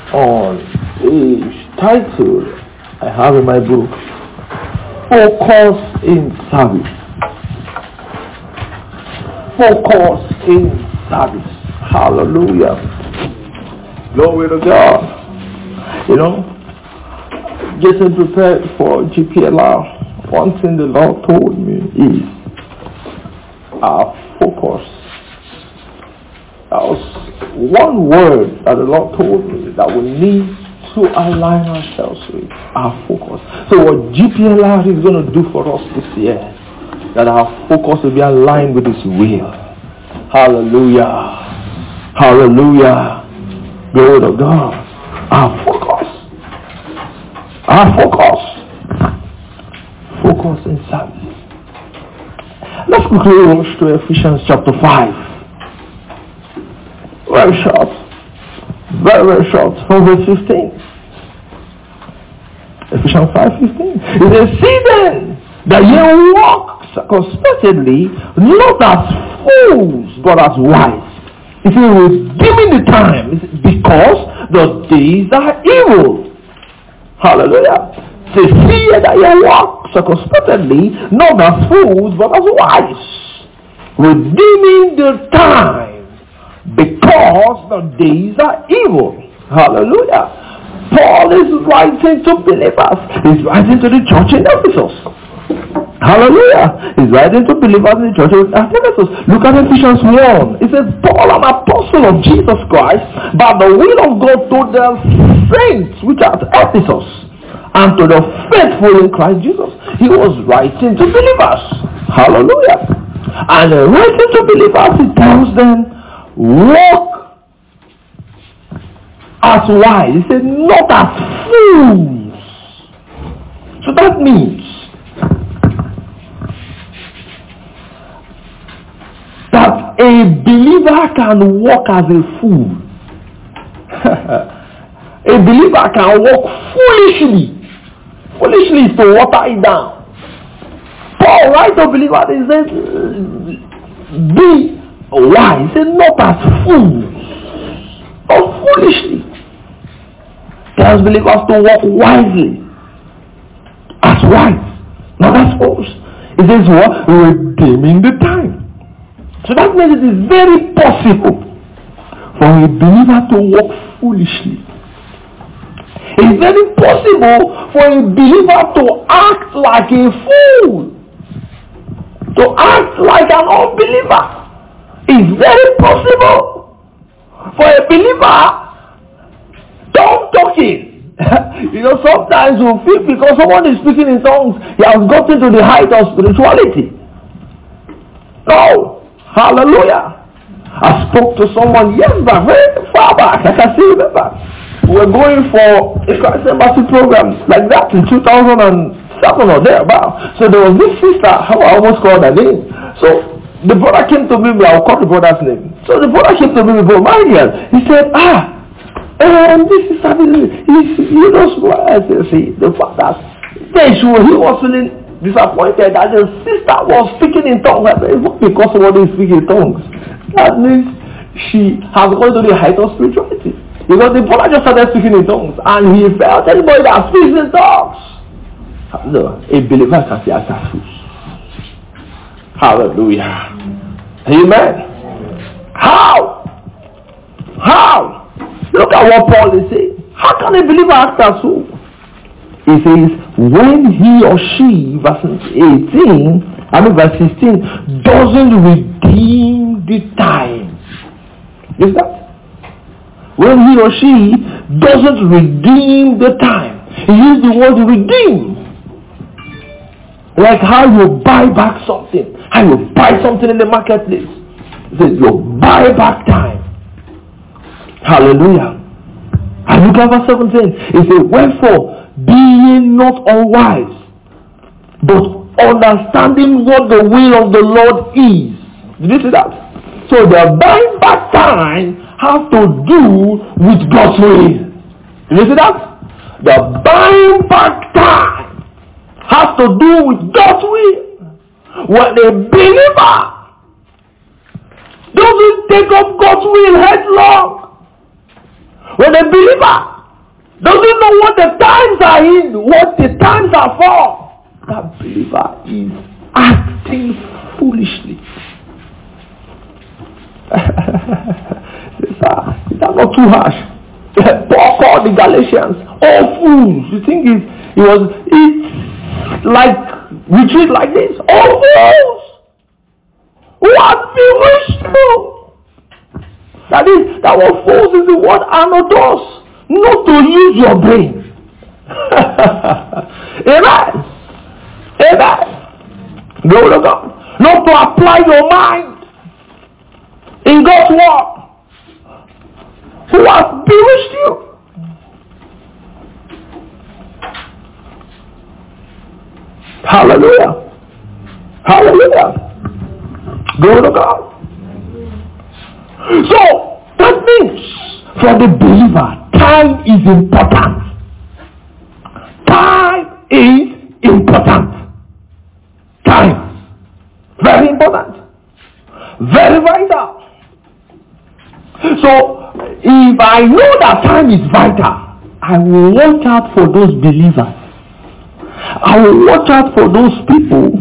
on a title I have in my book, Focus in Service. Focus in service. Hallelujah. Glory to God. You know, getting prepared for GPLR, one thing the Lord told me is our focus. That was one word that the Lord told me that we need to align ourselves with, our focus. So what GPLR is going to do for us this year, that our focus will be aligned with His will. Hallelujah. Hallelujah. Glory to God. Our focus. Our focus. Focus in service. Let's quickly rush to Ephesians chapter 5. Very short. Very, very short. From verse 15. Ephesians 5:15. It says, see then that ye walk circumspectly, not as fools, but as wise. If you will give me the time, because the days are evil. Hallelujah. Say, see that ye walk circumspectly, not as fools, but as wise. Redeeming the time, because the days are evil. Hallelujah. Paul is writing to believers. He's writing to the church in Ephesus. Hallelujah. He's writing to believers in the church in Ephesus. Look at Ephesians 1. It says, Paul, an apostle of Jesus Christ, by the will of God, to the saints which are at Ephesus, and to the faithful in Christ Jesus. He was writing to believers. Hallelujah. And writing to believers, he tells them, walk as wise. He said, not as fools. So that means that a believer can walk as a fool. A believer can walk foolishly. Foolishly is to water it down. Paul writes to believers, he says, be wise. He said, not as fools, or foolishly. Tells believers to walk wisely, as wise, not as fools. It says what? Redeeming the time. So that means it is very possible for a believer to walk foolishly. It's very possible for a believer to act like a fool, to act like an unbeliever. It's very possible for a believer tongue talking. You know, sometimes we feel because someone is speaking in tongues, he has gotten to the height of spirituality. No. Hallelujah. I spoke to someone years back, very far back. I can still remember. We were going for a Christ Embassy program like that in 2007 or thereabout. So there was this sister, I almost called her name. So the brother came to me, I'll call the brother's name. So the brother came to me before my girl. He said, this is something, you know what I said, see, the father, then he was feeling disappointed that the sister was speaking in tongues. It's not because somebody is speaking in tongues. That means she has gone to the height of spirituality. Because the brother just started speaking in tongues and he felt anybody that speaks in tongues. No, a believer can say as fools. Hallelujah. Amen. How? Look at what Paul is saying. How can a believer act as fool? He says, when he or she, verse 16, doesn't redeem the time. Is that? When he or she doesn't redeem the time. He used the word redeem. Like how you buy back something. How you buy something in the marketplace. He says, you buy back time. Hallelujah. And look at verse 17. It says, wherefore, be ye not unwise, but understanding what the will of the Lord is. Did you see that? So the buying back time has to do with God's will. Did you see that? The buying back time has to do with God's will. When a believer doesn't take up God's will headlong, when a believer doesn't know what the times are in, what the times are for, that believer is acting foolishly. Is that not too harsh? Paul called the Galatians all fools. You think it's like retreat like this? All fools who have bewitched you. That word fools is the word anodos, not to use your brain. Amen. Amen. Glory to God. Not to apply your mind in God's word. Who has bewitched you? Hallelujah. Hallelujah. Glory to God. So, that means for the believer, time is important. Time is important. Time. Very important. Very vital. So, if I know that time is vital, I will watch out for those believers. I will watch out for those people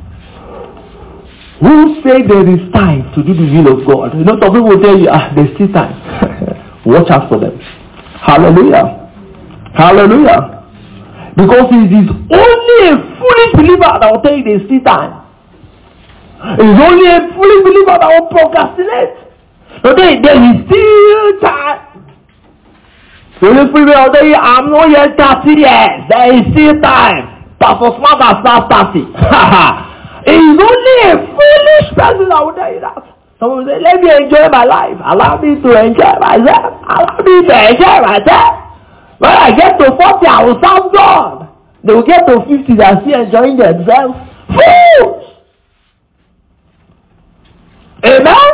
who say there is time to do the will of God. You know, some people will tell you, there's still time. Watch out for them. Hallelujah. Hallelujah. Because it is only a foolish believer that will tell you there's still time. It is only a foolish believer that will procrastinate. So there is still time. So this people will tell you, I'm not yet 30 years. There is still time. Pastor Smart has not 30. It is only a foolish person that will tell you that. Someone will say, let me enjoy my life. Allow me to enjoy myself. Allow me to enjoy myself. When I get to 40, I will serve God. They will get to 50, they are still enjoying themselves. Fools! Amen?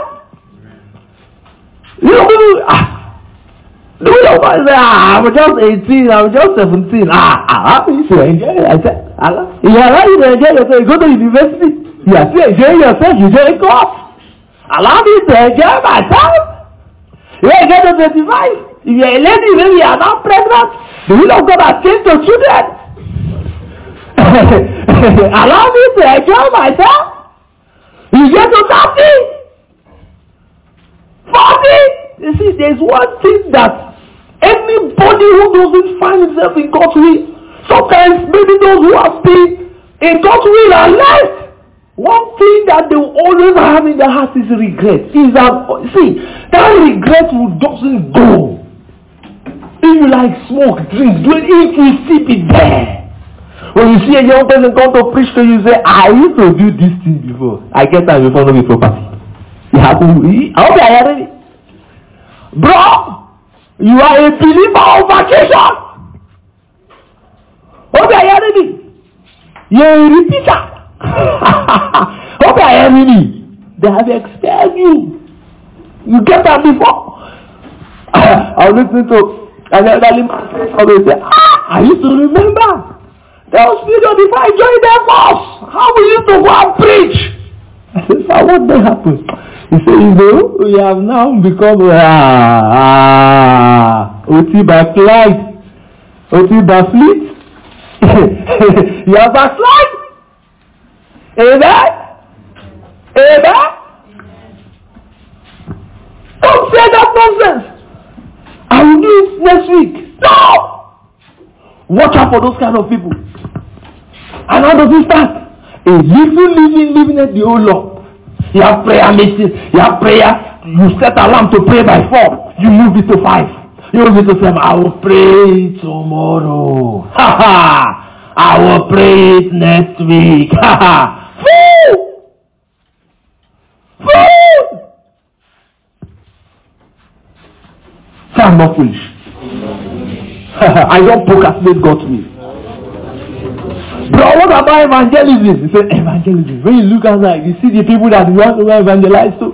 You know, do you know what I say? I'm just 18, I'm just 17. Allow me to enjoy myself. You allow you to enjoy yourself. You go to university. You are still enjoying yourself. You join class. Allow me to enjoy myself. You get to 25. If you are a lady, maybe you are not pregnant. The will of God has changed to children. Allow me to enjoy myself. You get to 30. 40. You see, there's one thing that anybody who doesn't find himself in God's will, sometimes maybe those who have been in God's will are left. One thing that they will always have in their heart is regret. That regret doesn't go. If you like smoke, drink, do it, it will still be there. When you see a young person come to preach to you, say, I used to do this thing before. I get that before no be property. I hope you are ready. Bro, you are a believer on vacation. Hope you are ready. You are a repeater. Hope you are ready. They have expelled you. You get that before. I was listening to an elderly man always say, I used to remember. There was video before I joined the force. How we used to go and preach. I said, so what may happen? He said, we have now become OT by flight, OT by fleet. You have a flight. Amen? Amen? Don't say that nonsense. I will do it next week. No! Watch out for those kind of people. And how does it start? A living at the old Lord. You have prayer meetings. You have prayer. You set alarm to pray by 4. You move it to 5. You move it to 7. I will pray tomorrow. I will pray it next week. Fool! Fool! So I'm not foolish. I don't procrastinate God's will. Bro, what about evangelism? He said, evangelism. When you look outside, you see the people that you want to evangelize to.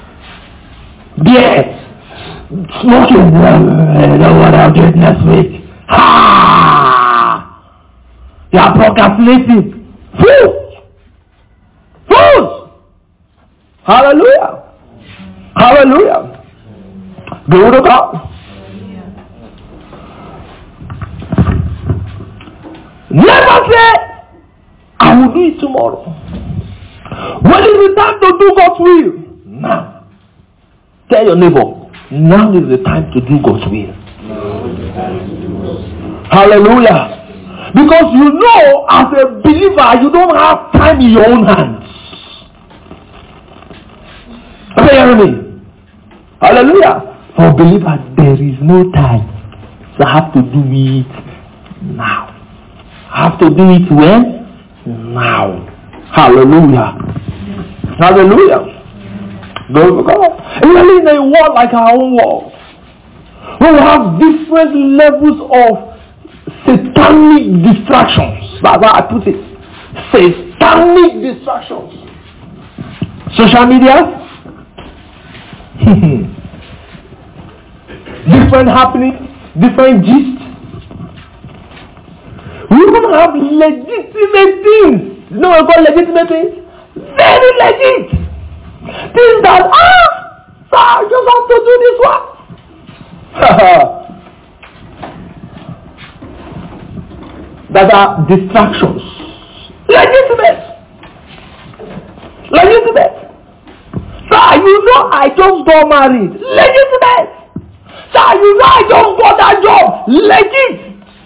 Yes. Smoking. Know what I'll do it next week. Ha! You are procrastinating. Fools! Fools! Hallelujah! Hallelujah! Glory to God. Never say, I will do it tomorrow. When is the time to do God's will? Now. Tell your neighbor, now is the time to do God's will. Hallelujah. Because you know, as a believer, you don't have time in your own hands. Are you hearing me? Hallelujah. For a believer, there is no time. So I have to do it now. I have to do it when? Now. Hallelujah. Hallelujah. Glory to God. Really in a world like our own world, we will have different levels of satanic distractions. That's how I put it. Satanic distractions. Social media. Different happenings. Different gist. We even have legitimate things. You know what I call legitimate things? Very legit. Things that, sir, I just have to do this one. That are distractions. Legitimate. Legitimate. Sir, you know I just got married. Legitimate. Sir, you know I just got that job. Legit.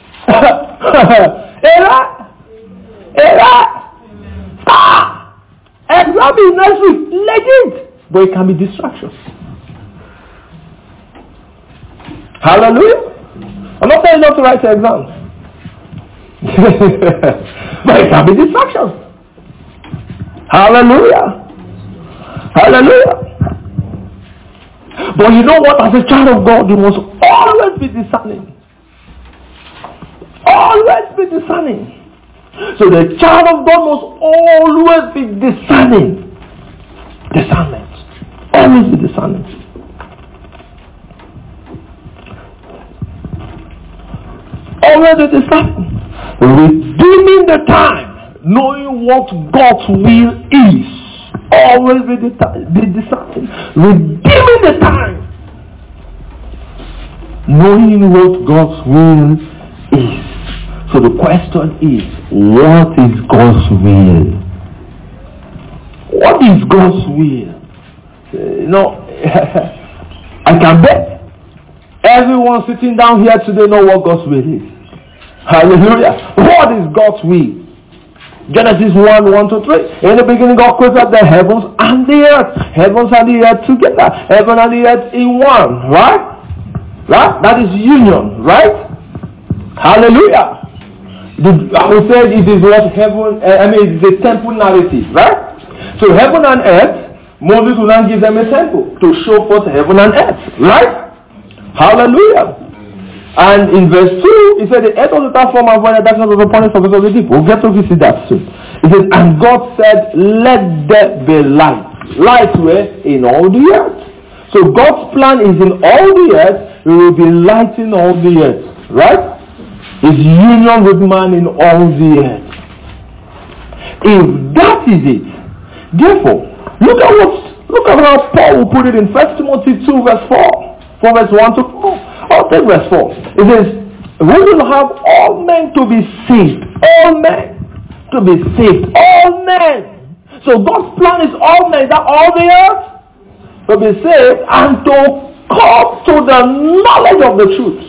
Era. Sir, exam is next week. Legit. But it can be distractions. Hallelujah. I'm not saying not to write exams. But it can be distractions. Hallelujah. Hallelujah. But you know what? As a child of God, you must always be discerning. Always be discerning. So the child of God must always be discerning. Discernment. Always be discerning. Always be discerning. Redeeming the time. Knowing what God's will is. Always be discerning. Redeeming the time. Knowing what God's will is. So the question is, what is God's will? What is God's will? I can bet everyone sitting down here today know what God's will is. Hallelujah. What is God's will? Genesis 1:1-3. In the beginning God created the heavens and the earth. Heavens and the earth together. Heaven and the earth in one. Right? Right? That is union. Right? Hallelujah. I would say it is what heaven, it is a temple narrative. Right? So heaven and earth, Moses will now give them a temple to show forth heaven and earth. Right? Hallelujah. And in verse 2, he said, the earth was without form and void, and darkness was upon the surface of the deep. We'll get to visit that soon. He said, and God said, let there be light. Light where? In all the earth. So God's plan is in all the earth. He will be light in all the earth. Right? His union with man in all the earth. If that is it, therefore, look at how Paul will put it in 1 Timothy 2 verse 4. From verse 1-4. I'll take verse 4. It says, we will have all men to be saved. All men to be saved. All men. So God's plan is all men, that all the earth to be saved and to come to the knowledge of the truth.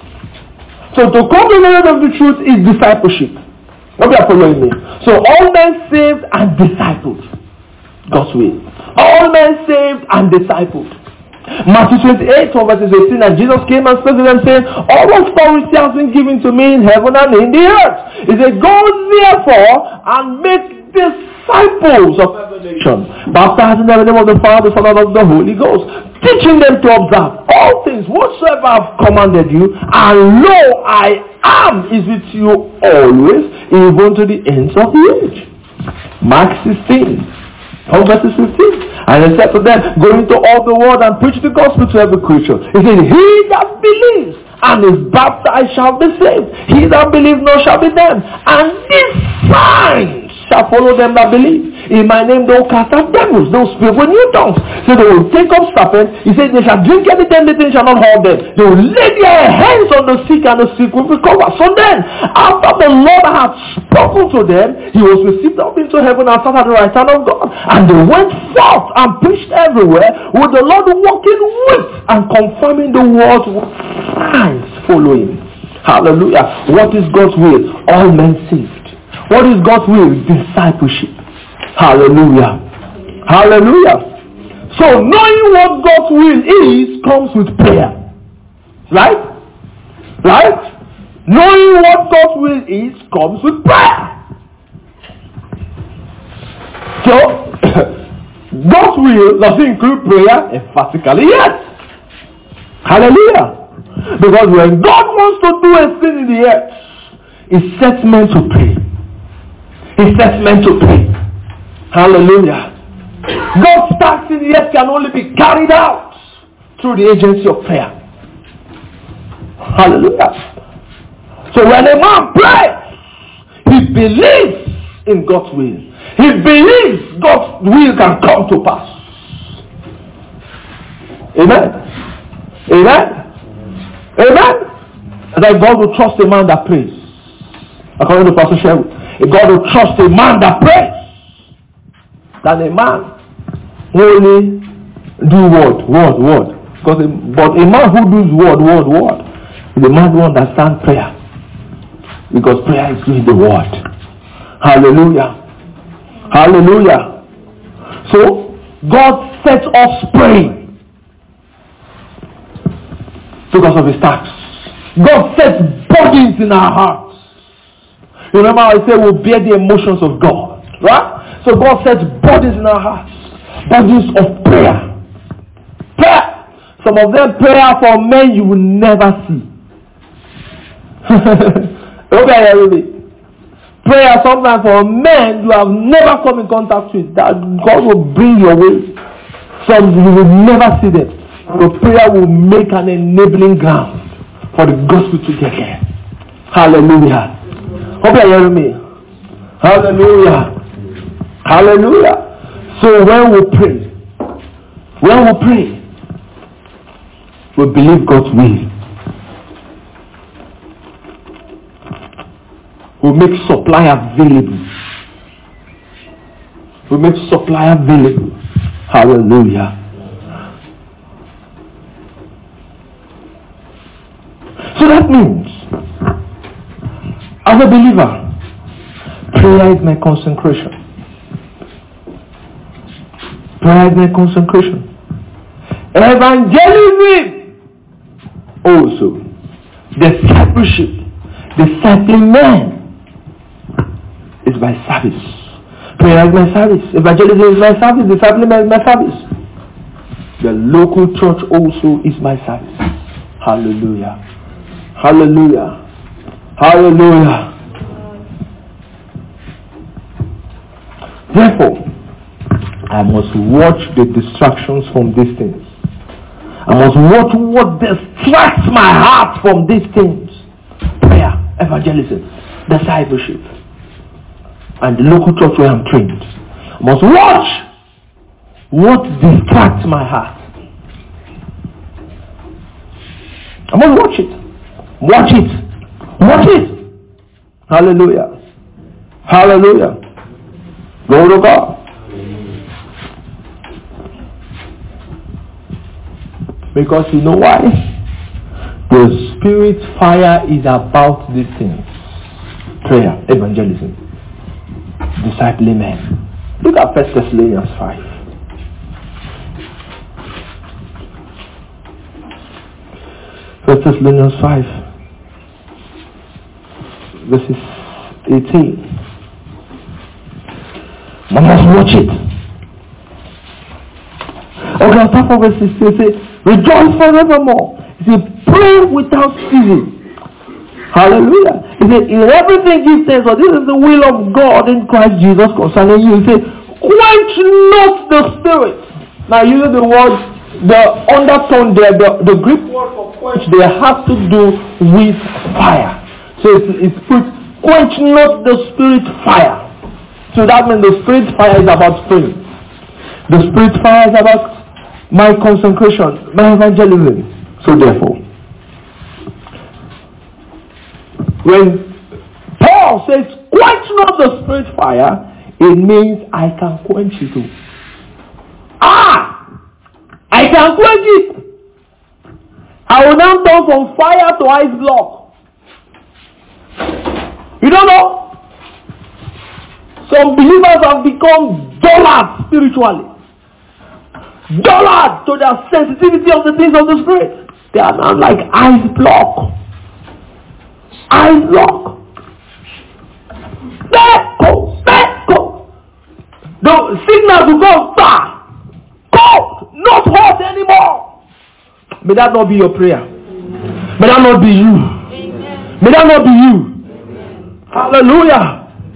So to come to the knowledge of the truth is discipleship. Hope you are following me. So all men saved and discipled. God's will. All men saved and discipled. Matthew 28 verses 18, and Jesus came and spoke to them saying, all authority has been given to me in heaven and in the earth. He said, go therefore and make disciples of every nation, baptizing them in the name of the Father, the Son, and of the Holy Ghost, teaching them to observe all things whatsoever I have commanded you, and lo, I am is with you always, even to the ends of the age. Mark 16. Verses 15. And he said to them, go into all the world and preach the gospel to every creature. He said, he that believes and is baptized shall be saved. He that believes not shall be damned. And these signs shall follow them that believe. In my name they will cast out devils. They will speak with new tongues. So they will take up serpents. He said they shall drink anything, the thing shall not hurt them. They will lay their hands on the sick and the sick will recover. So then, after the Lord had spoken to them, he was received up into heaven and sat at the right hand of God. And they went forth and preached everywhere, with the Lord working with and confirming the word with signs following. Hallelujah. What is God's will? All men saved. What is God's will? Discipleship. Hallelujah. Hallelujah. So knowing what God's will is comes with prayer. Right? Right? Knowing what God's will is comes with prayer. So God's will doesn't include prayer emphatically yet. Hallelujah. Because when God wants to do a thing in the earth, he sets men to pray. He sets men to pray. Hallelujah. God's task in the earth can only be carried out through the agency of prayer. Hallelujah. So when a man prays, he believes in God's will. He believes God's will can come to pass. Amen. Amen. Amen. That God will trust a man that prays. According to Pastor Sherwood, God will trust a man that prays than a man who only do word. But a man who does word is a man who understands prayer. Because prayer is doing the word. Hallelujah. Hallelujah. So God sets us praying because of his task. God sets burdens in our hearts. You remember I said we'll bear the emotions of God. Right? So God sets burdens in our hearts. Burdens of prayer. Prayer. Some of them prayer for men you will never see. Okay, prayer sometimes for men you have never come in contact with, that God will bring your way. Some you will never see them. The prayer will make an enabling ground for the gospel to get here. Hallelujah. Hope you hear me. Hallelujah. Hallelujah. So when we pray, we believe God's will. We make supply available. Hallelujah. So that means, as a believer, prayer is my consecration. Evangelism also. Discipleship. Discipling men is my service. Prayer is my service. Evangelism is my service. Discipling is my service. The local church also is my service. Hallelujah. Hallelujah. Hallelujah. Therefore, I must watch the distractions from these things. I must watch what distracts my heart from these things. Prayer, evangelism, discipleship, and the local church where I'm trained. I must watch what distracts my heart. I must watch it. Watch it. Hallelujah. Hallelujah. Glory to God. Because you know why? The Spirit fire is about these things. Prayer, evangelism, discipling men. Look at 1 Thessalonians 5. 1 Thessalonians 5, verses 18. One must watch it. Okay, I'll start from verse 16. It says, rejoice forevermore. It says, pray without ceasing. Hallelujah. It says, in everything give thanks, for this is the will of God in Christ Jesus concerning you. It says, quench not the spirit. Now using the word, the undertone there, the Greek word for quench there has to do with fire. So it's put, quench not the spirit fire. So that means the spirit fire is about praying. The spirit fire is about my consecration, my evangelism. So therefore, when Paul says, quench not the spirit fire, it means I can quench it too. I can quench it. I will now turn from fire to ice block. You don't know? Some believers have become dullard spiritually. Dullard to their sensitivity of the things of the spirit. They are now like ice block. Ice block. Go. The signal will go far. Cold, not hot anymore. May that not be your prayer. May that not be you. May that not be you. Hallelujah.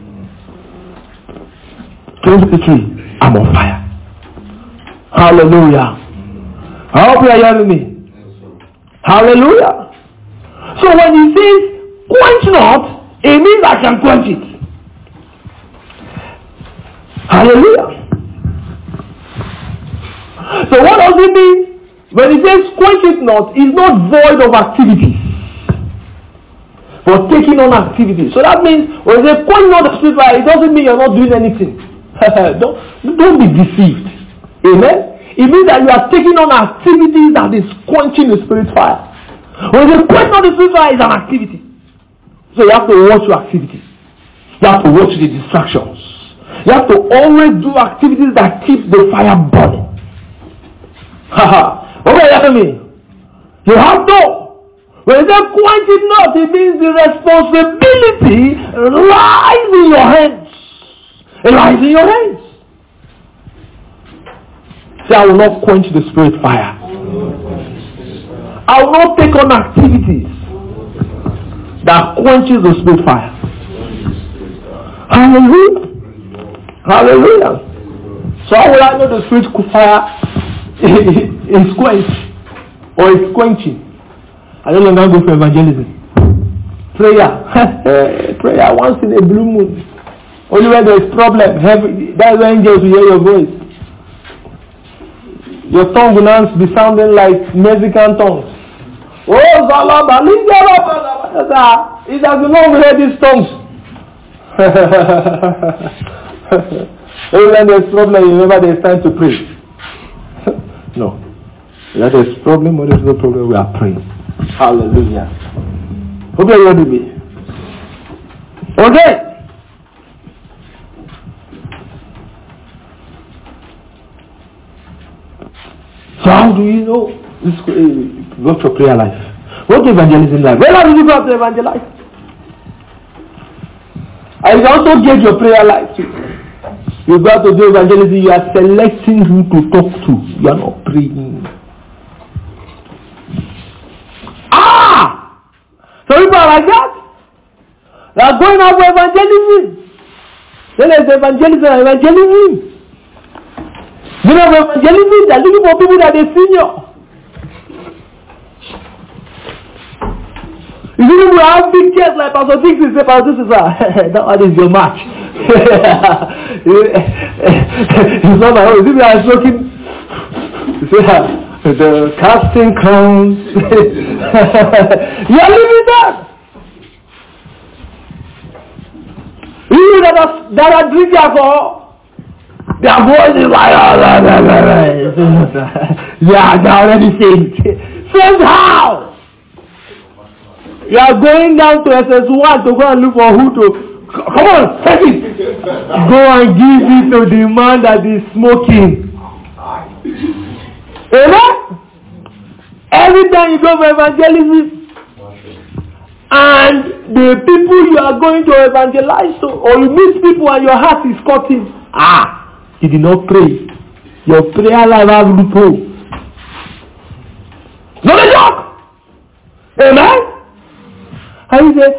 23. I'm on fire. Hallelujah. I hope you are hearing me. Hallelujah. So when he says quench not, it means I can quench it. Hallelujah. So what does it mean? When he says quench it not, it's not void of activity, but taking on activity. So that means when he says quench not the spirit fire, it doesn't mean you're not doing anything. don't be deceived. Amen. It means that you are taking on activities that is quenching the spirit fire. When he says quench not the spirit fire, is an activity. So you have to watch your activity. You have to watch the distractions. You have to always do activities that keep the fire burning. Okay, hear me. You have to. When you say quench it not, it means the responsibility lies in your hands. It lies in your hands. Say, I will not quench the spirit fire. I will not take on activities that quenches the spirit fire. Hallelujah. Hallelujah. So how will I know the spirit fire is quenched or is quenching? I don't longer go for evangelism. Prayer. Prayer once in a blue moon. Only when there is problem. That's when angels will hear your voice. Your tongue will now be sounding like Mexican tongues. Oh, Zalaba, it has been long we heard these tongues. Every time there's problem, you remember there's time to pray. No. When there's problem or there's no problem, we are praying. Hallelujah. Hope you're ready with me. Okay. So how do you know this work for prayer life? What to evangelism life? Where are you going to evangelize? And you also get your prayer life too. You go to do evangelism, you are selecting who to talk to. You are not praying. So people are like that. They are going out for evangelism. Then there's evangelism and evangelism. You know, evangelism, they are looking for people that they senior. You see, we have big chairs like Pastor Dixon say, Pastor Dixon, that one is your match. It's not my own. You see, we are smoking. You see, the casting crowns. You are living that. You that are drinking alcohol. Their voice is like, yeah, they already saved. Saved how? You are going down to SS1 to go and look for who to. Come on, take it. Go and give it to the man that is smoking. Amen? Every time you go for evangelism, and the people you are going to evangelize to, or you meet people and your heart is cutting, you did not pray. Your prayer life has to pray. Not a joke. Amen? How you say,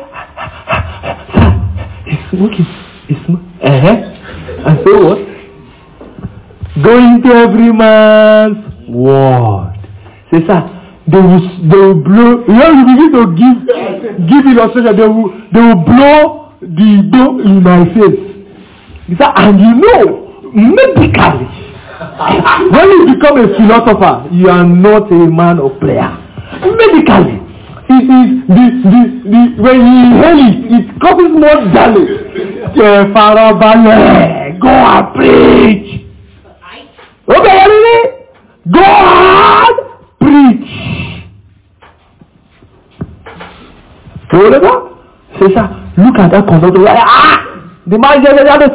it's smoking. It's smoking. And so what? Going to every man's word. Say, sir, they will blow. When you begin to give illustration, they will blow the door in my face. He said, and you know, medically, when you become a philosopher, you are not a man of prayer. Medically, when you inhale it causes more damage. Go and preach. Okay, go and preach. Whatever. Look at that conductor. The man just said,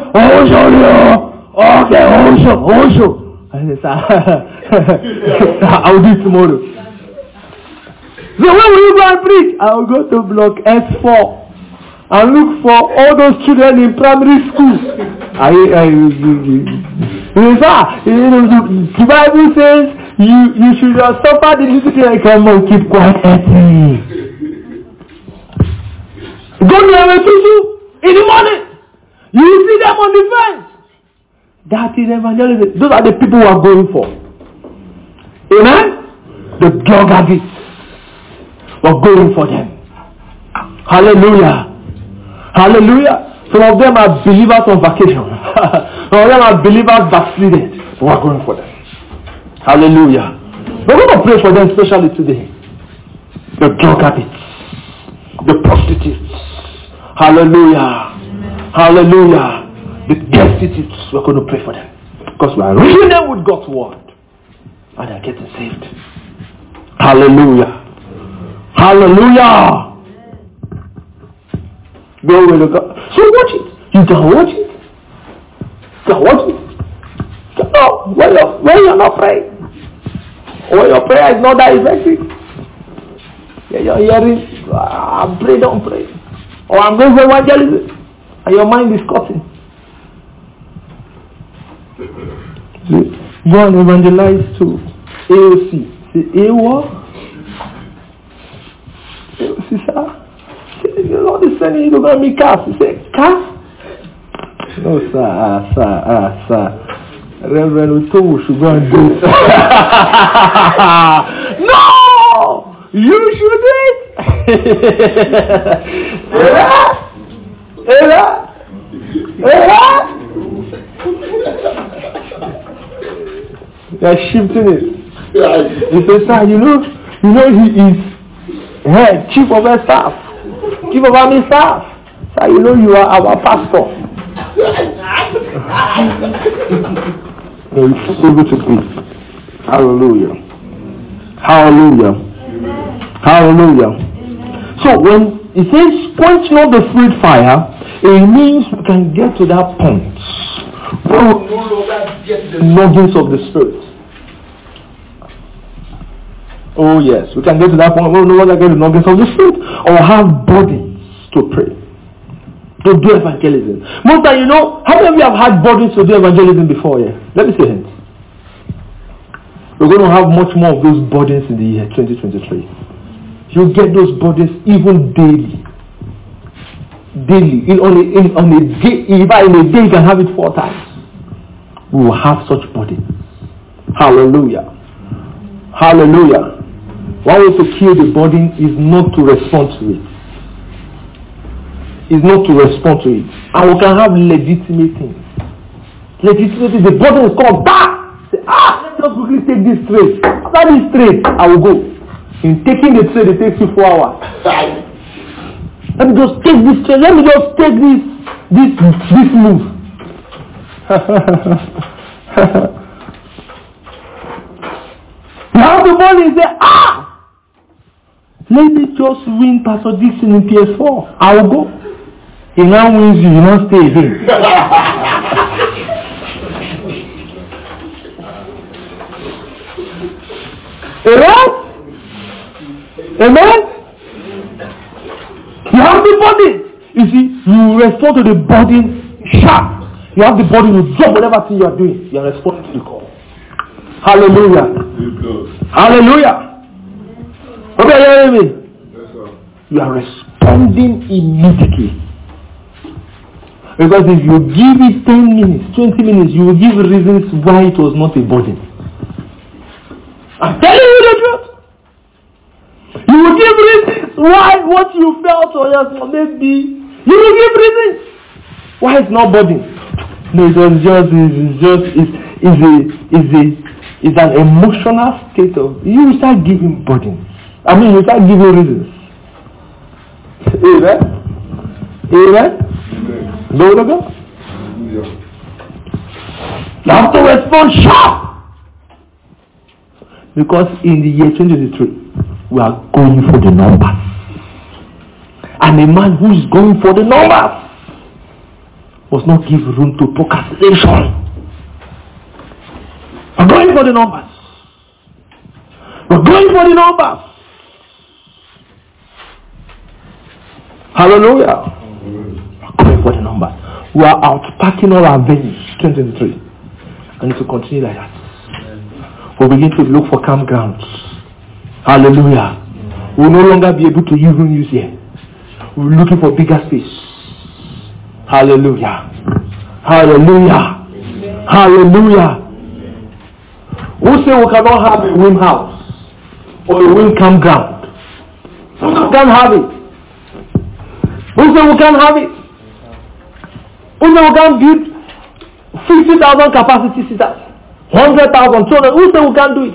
Osho. And he said, I'll do it tomorrow. So when will you go and preach? I'll go to block S4 and look for all those children in primary school. The Bible says you should suffer the little come on, keep quiet. Go near in the morning. You will see them on the fence. That is evangelism. Those are the people who are going for. Amen? The drug addicts. We're going for them. Hallelujah. Hallelujah. Some of them are believers on vacation. Some of them are believers backslided. We're going for them. Hallelujah. We're going to pray for them especially today. The drug addicts. The prostitutes. Hallelujah. Hallelujah. The destitutes, we're going to pray for them. Because we are reaching them with God's word. And they're getting saved. Hallelujah. Hallelujah. Glory to God. So watch it. You can watch it. You can watch it. No, when you're not praying. When your prayer is not that effective. You're hearing, pray, don't pray. Or I'm going for evangelism. And your mind is cutting. Go and evangelize to AOC. Say, AWO? AOC, sir? The Lord is sending you to go and meet cars. You say, cars? No, sir. Reverend Utomo should go and do it. No! You should do it! They're shifting it. He says, sir, you know he is head, chief of our staff, chief of army staff. Sir, you know you are our pastor. No, it's able to be. Hallelujah. Hallelujah. Hallelujah. So when it says quench not the spirit fire, it means we can get to that point where we no longer get the nuggets of the spirit. Oh yes, we can get to that point where we no longer get the nuggets of the spirit, or have bodies to pray, to do evangelism. Most time, how many of you have had bodies to do evangelism before? Yeah? Let me say it. We're going to have much more of those burdens in the year 2023. You get those burdens even daily. Daily. On a day, in a day you can have it 4 times. We will have such burdens. Hallelujah. Hallelujah. One way to kill the burden is not to respond to it. Is not to respond to it. And we can have legitimate things. Legitimate, the burden will come back. Say, let me just quickly take this trade. After this trade, I will go. In taking the trade, it takes you 4 hours. Let me just take this trade. Let me just take this move. Now the money is there. Let me just win Pastor Dixon in PS4. I will go. He now wins you. You now stay again. Amen? Amen? You have the body. You see, you respond to the body sharp. You have the body to drop whatever thing you are doing. You are responding to the call. Hallelujah. Hallelujah. Okay, you hear me? You are responding immediately. Because if you give it 10 minutes, 20 minutes, you will give reasons why it was not a burden. I'm telling you the truth. You will give reasons why what you felt or maybe. You will give reasons why it's not burden. No, it was it's an emotional state of, you start giving burdens. I mean, you start giving reasons. Amen? Amen? Glory to God. You have to respond sharp. Because in the year 2023, we are going for the numbers. And a man who is going for the numbers must not give room to procrastination. We're going for the numbers. We're going for the numbers. Hallelujah. We're going for the numbers. We are outpacking all our venues 2023. And it will continue like that. We'll begin to look for campgrounds. Hallelujah. We'll no longer be able to even use here. We're looking for bigger space. Hallelujah. Hallelujah. Hallelujah. Who say we cannot have a wind house or a wind campground? We can't have it. Who say we can't have it? Who say we can't build 50,000 capacity sitters? 100,000, 200. Who say we can't do it?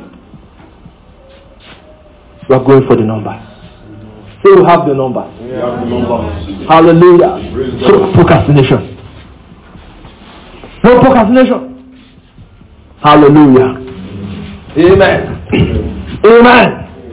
We are going for the numbers. Say we have the numbers. Hallelujah. So procrastination. No procrastination. Hallelujah. Amen. Amen.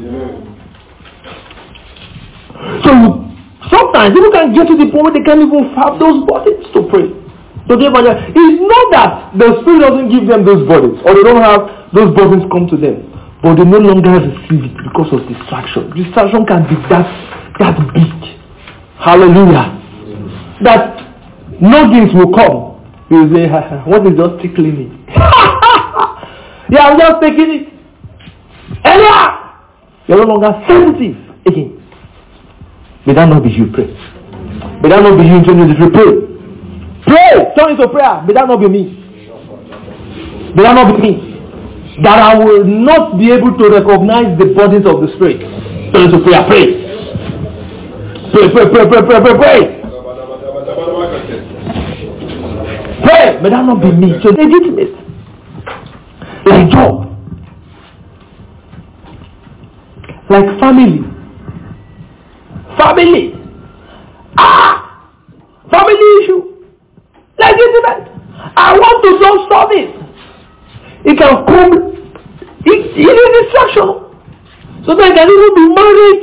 So sometimes people can get to the point where they can't even have those bodies to pray. So it's not that the Spirit doesn't give them those bodies, or they don't have those bodies come to them, but they no longer receive it because of distraction. Distraction can be that big. Hallelujah. That nuggets will come. You say, what is just tickling me? Yeah, I'm just taking it. Earlier, you're no longer sensitive again. May that not be you, pray. May that not be you in 2023, pray. Pray! Turn into prayer. May that not be me. May that not be me. That I will not be able to recognize the bodies of the Spirit. Turn into prayer. Pray. Pray. Pray. May that not be me. So legitimate. Like job. Like family. Family issue. Legitimate. I want to solve it. It can come. It is a distraction. So there can even be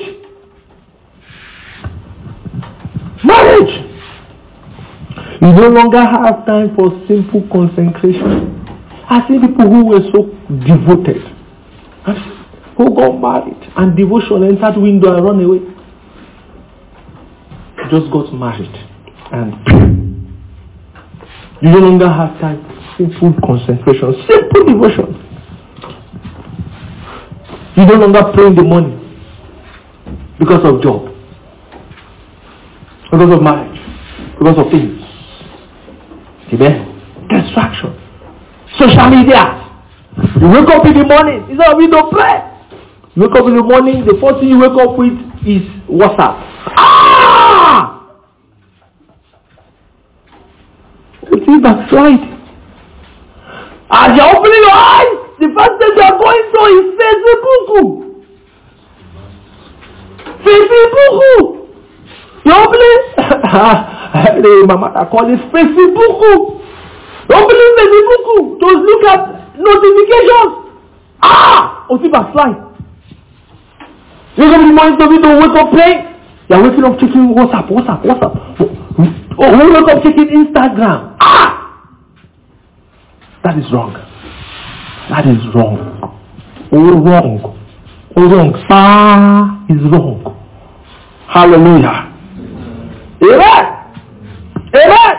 marriage. You no longer have time for simple consecration. I see people who were so devoted, who got married, and devotion entered the window and run away. Just got married, and you no longer have time for simple concentration, simple devotion. You no longer pray in the morning because of job, because of marriage, because of things. Amen. Distraction. Social media. You wake up in the morning, it's not we don't pray. You wake up in the morning, the first thing you wake up with is WhatsApp. See that slide. As you're opening your eyes, the first thing you are going to is Facebook. You're opening. Mama, I call it Facebook. You're opening Facebook to look at notifications. See that slide. You wake up in the morning to wake up praying. You're waking up checking WhatsApp. We wake up checking Instagram. That is wrong. That is wrong. Wrong. Is wrong. Hallelujah. Amen. Amen.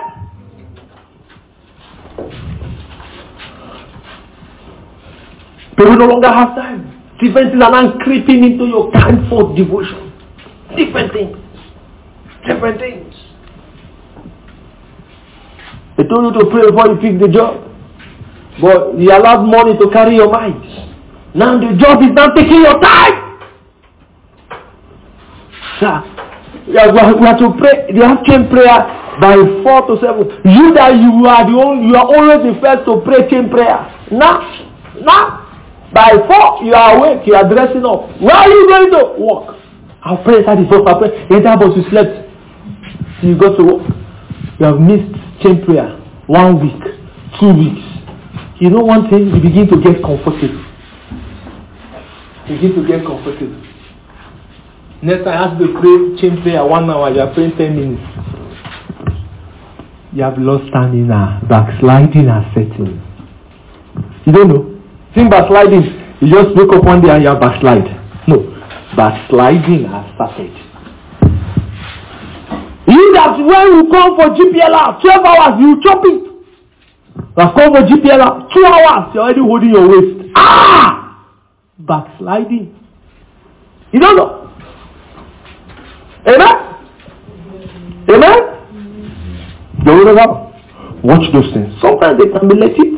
People no longer have time. Different things are now creeping into your time for devotion. Different things. They told you to pray before you pick the job. But you allowed money to carry your mind. Now the job is not taking your time. Sir, we have to pray. You have to prayer By 4 to 7. You that you are always the first to pray chain prayer. Now, by 4 you are awake, you are dressing up. Where are you going to? Work. I'll pray inside the bus. I'll pray. Later, but you slept. You go to work. You have missed chain prayer. 1 week, 2 weeks. You know one thing? You begin to get comfortable. Next time I ask you to pray chain prayer 1 hour, you are praying 10 minutes. You have lost stamina. Backsliding has set in. You don't know. Think backsliding. You just wake up one day and you are backslide. No. Backsliding has started. You that when you come for GPLR 12 hours, you chop it. You have come for GPLR 2 hours, you're already holding your waist. Backsliding. You don't know. Amen? Watch those things. Sometimes they can be legit.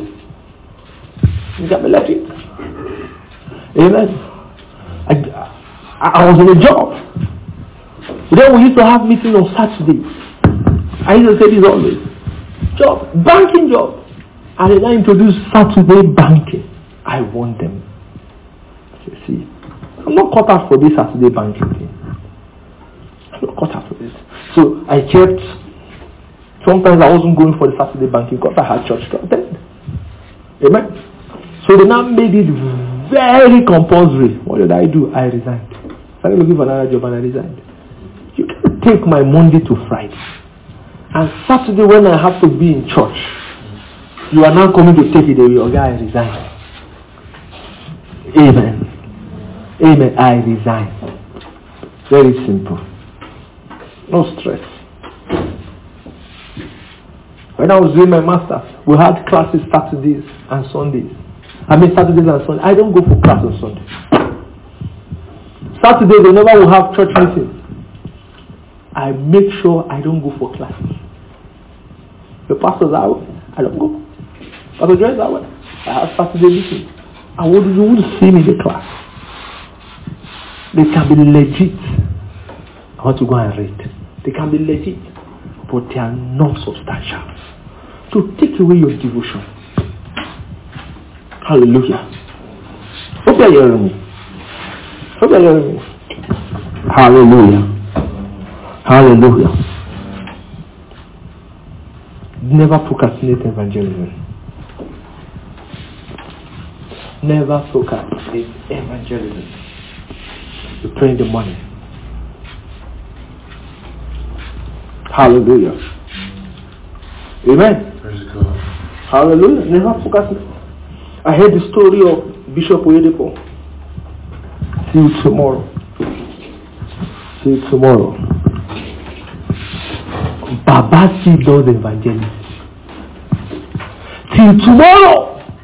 Amen. I was in a job. Then we used to have meetings on Saturdays. I used to say this always. Banking job. And then I introduced Saturday banking. I want them. You see, I'm not cut out for this Saturday banking thing. I'm not cut out for this. So I kept. Sometimes I wasn't going for the Saturday banking because I had church to attend. Amen. So they now made it very compulsory. What did I do? I resigned. I started looking for another job and I resigned. You can't take my Monday to Friday. And Saturday when I have to be in church, you are now coming to take it away. Okay, I resign. Amen. I resign. Very simple. No stress. When I was doing my master's, we had classes Saturdays and Sundays. Saturdays and Sundays. I don't go for class on Sunday. Saturdays, whenever we have church meetings, I make sure I don't go for classes. The pastors are out, I don't go. Pastor Joyce are out. I have Saturday meetings. And you won't see me in the class. They can be legit. I want to go and read. They can be legit, but they are not substantial. To take away your devotion. Hallelujah. Hope you are hearing me. Hallelujah. Never procrastinate evangelism. Never procrastinate evangelism. You pray in the morning. Hallelujah. Amen. Praise God. Hallelujah. Never procrastinate. I heard the story of Bishop Oyedepo. See you tomorrow. Baba still does evangelism. Till tomorrow.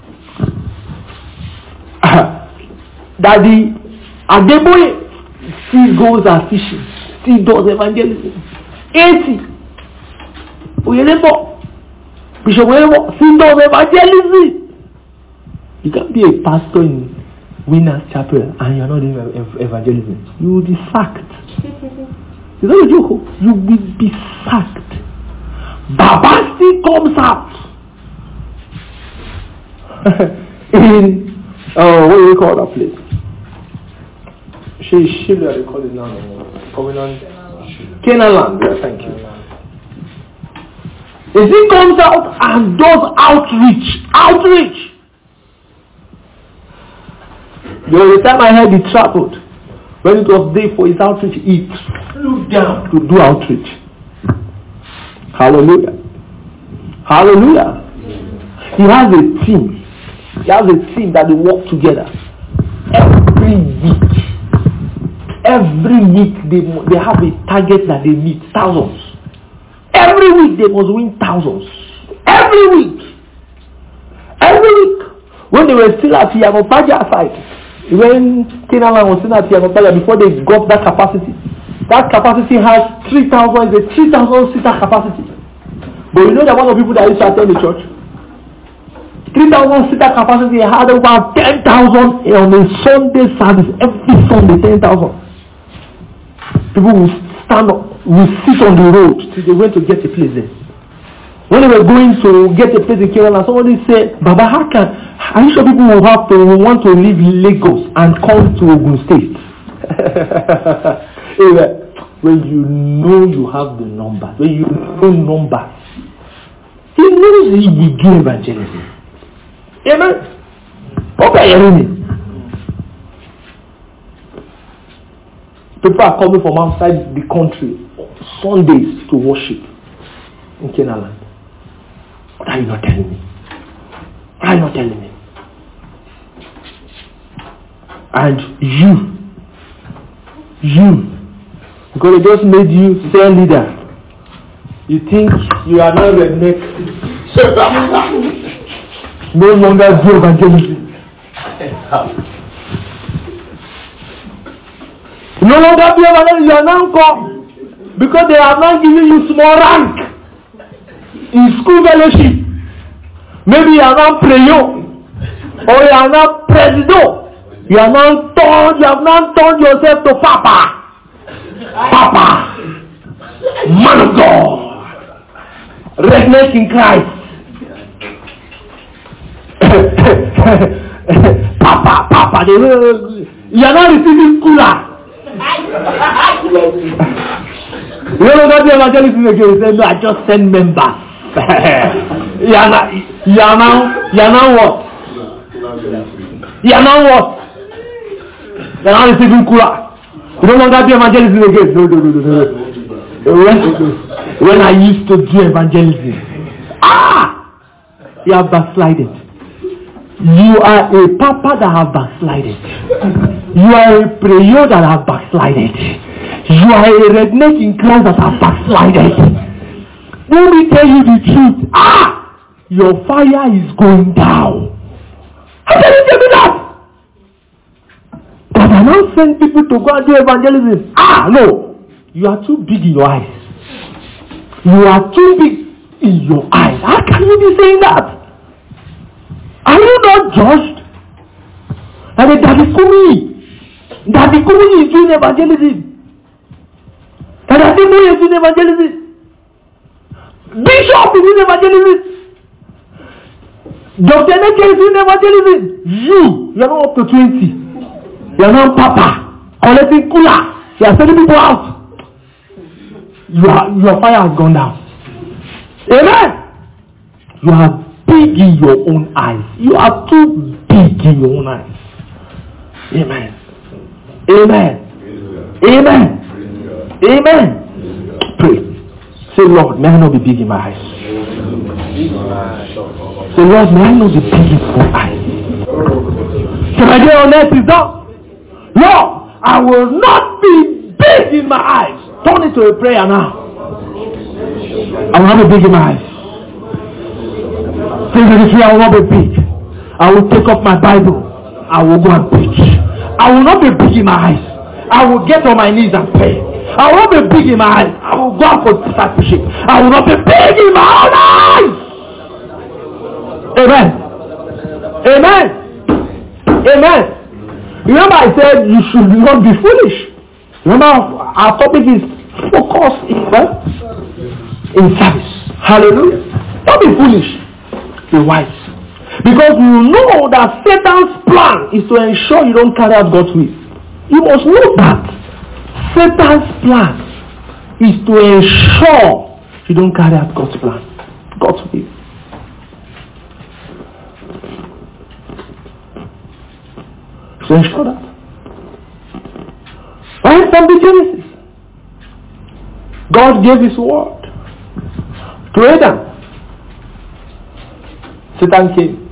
Daddy Adeboye still goes and fishing. Still does evangelism. 80. Oyedepo. Bishop Oyedepo still does evangelism. You can't be a pastor in Winners Chapel and you're not doing evangelism. You will be sacked. It's not a joke. You will be sacked. Baba still comes out. In what do you call that place? Shiloh, they call it now. Canaan land. Yeah, thank you. If he comes out and does outreach. There was a time I heard he traveled. When it was day for his outreach, he flew down to do outreach. Hallelujah. He has a team. That they work together. Every week they have a target that they meet. Thousands. Every week they must win thousands. Every week. When they were still at Yanopaja site, when Canaan was still at Yanopaja, before they got that capacity has 3,000, is a 3,000 seater capacity. But you know the amount of people that used to attend the church? 3,000 seater capacity had over 10,000 on a Sunday service. Every Sunday, 10,000. People will stand up. will sit on the road till they went to get a place there. When they were going to get a place in Kerala, somebody said, Baba, are you sure people will want to leave Lagos and come to Ogun State? When you know you have the numbers, when you know numbers, he knows he will do evangelism. Amen. Okay, people are coming from outside the country Sundays to worship in Canaan. What are you not telling me? What are you not telling me? And you, because they just made you cell leader, you think you are not redneck. No longer do evangelism. No longer be evangelism. You are now called because they are now giving you small rank in school fellowship. Maybe you are now prayer, or you are now president. You have now turned yourself to Papa, man of God, redneck in Christ. Papa, you are not receiving cooler. You don't know the evangelism again. You say, no, I just send members. You are now what? You are now what? You are now receiving cooler. You don't know the evangelism again. No. When I used to do evangelism, you have backslided. You are a papa that have backslided. You are a prayer that have backslided. You are a redneck in Christ that have backslided. Let me tell you the truth. Your fire is going down. How can you tell me that? That I now send people to go and do evangelism. No. You are too big in your eyes. You are too big in your eyes. How can you be saying that? Are you not judged? And Daddy Kumi is doing evangelism. Daddy Kumi is doing evangelism. Bishop is doing evangelism. Dr. Neke is doing evangelism. You are not up to 20. You are not Papa. Collecting cooler. You are sending people out. Your fire has gone down. Amen. You are big in your own eyes. You are too big in your own eyes. Amen. Amen. Amen. Amen. Pray. Say, Lord, may I not be big in my eyes. Say, Lord, may I not be big in my eyes. So my dear on earth is done. Lord, I will not be big in my eyes. Turn it to a prayer now. I will not be big in my eyes. I will not be big. I will take up my Bible. I will go and preach. I will not be big in my eyes. I will get on my knees and pray. I will not be big in my eyes. I will go out for discipleship. I will not be big in my own eyes. Amen. Amen. Amen. Remember I said you should not be foolish. Remember our topic is focus in service. Hallelujah. Don't be foolish. Be wise. Because you know that Satan's plan is to ensure you don't carry out God's will. You must know that. Satan's plan is to ensure you don't carry out God's plan. God's will. To ensure that. Right from the Genesis, God gave his word to Adam. Satan came.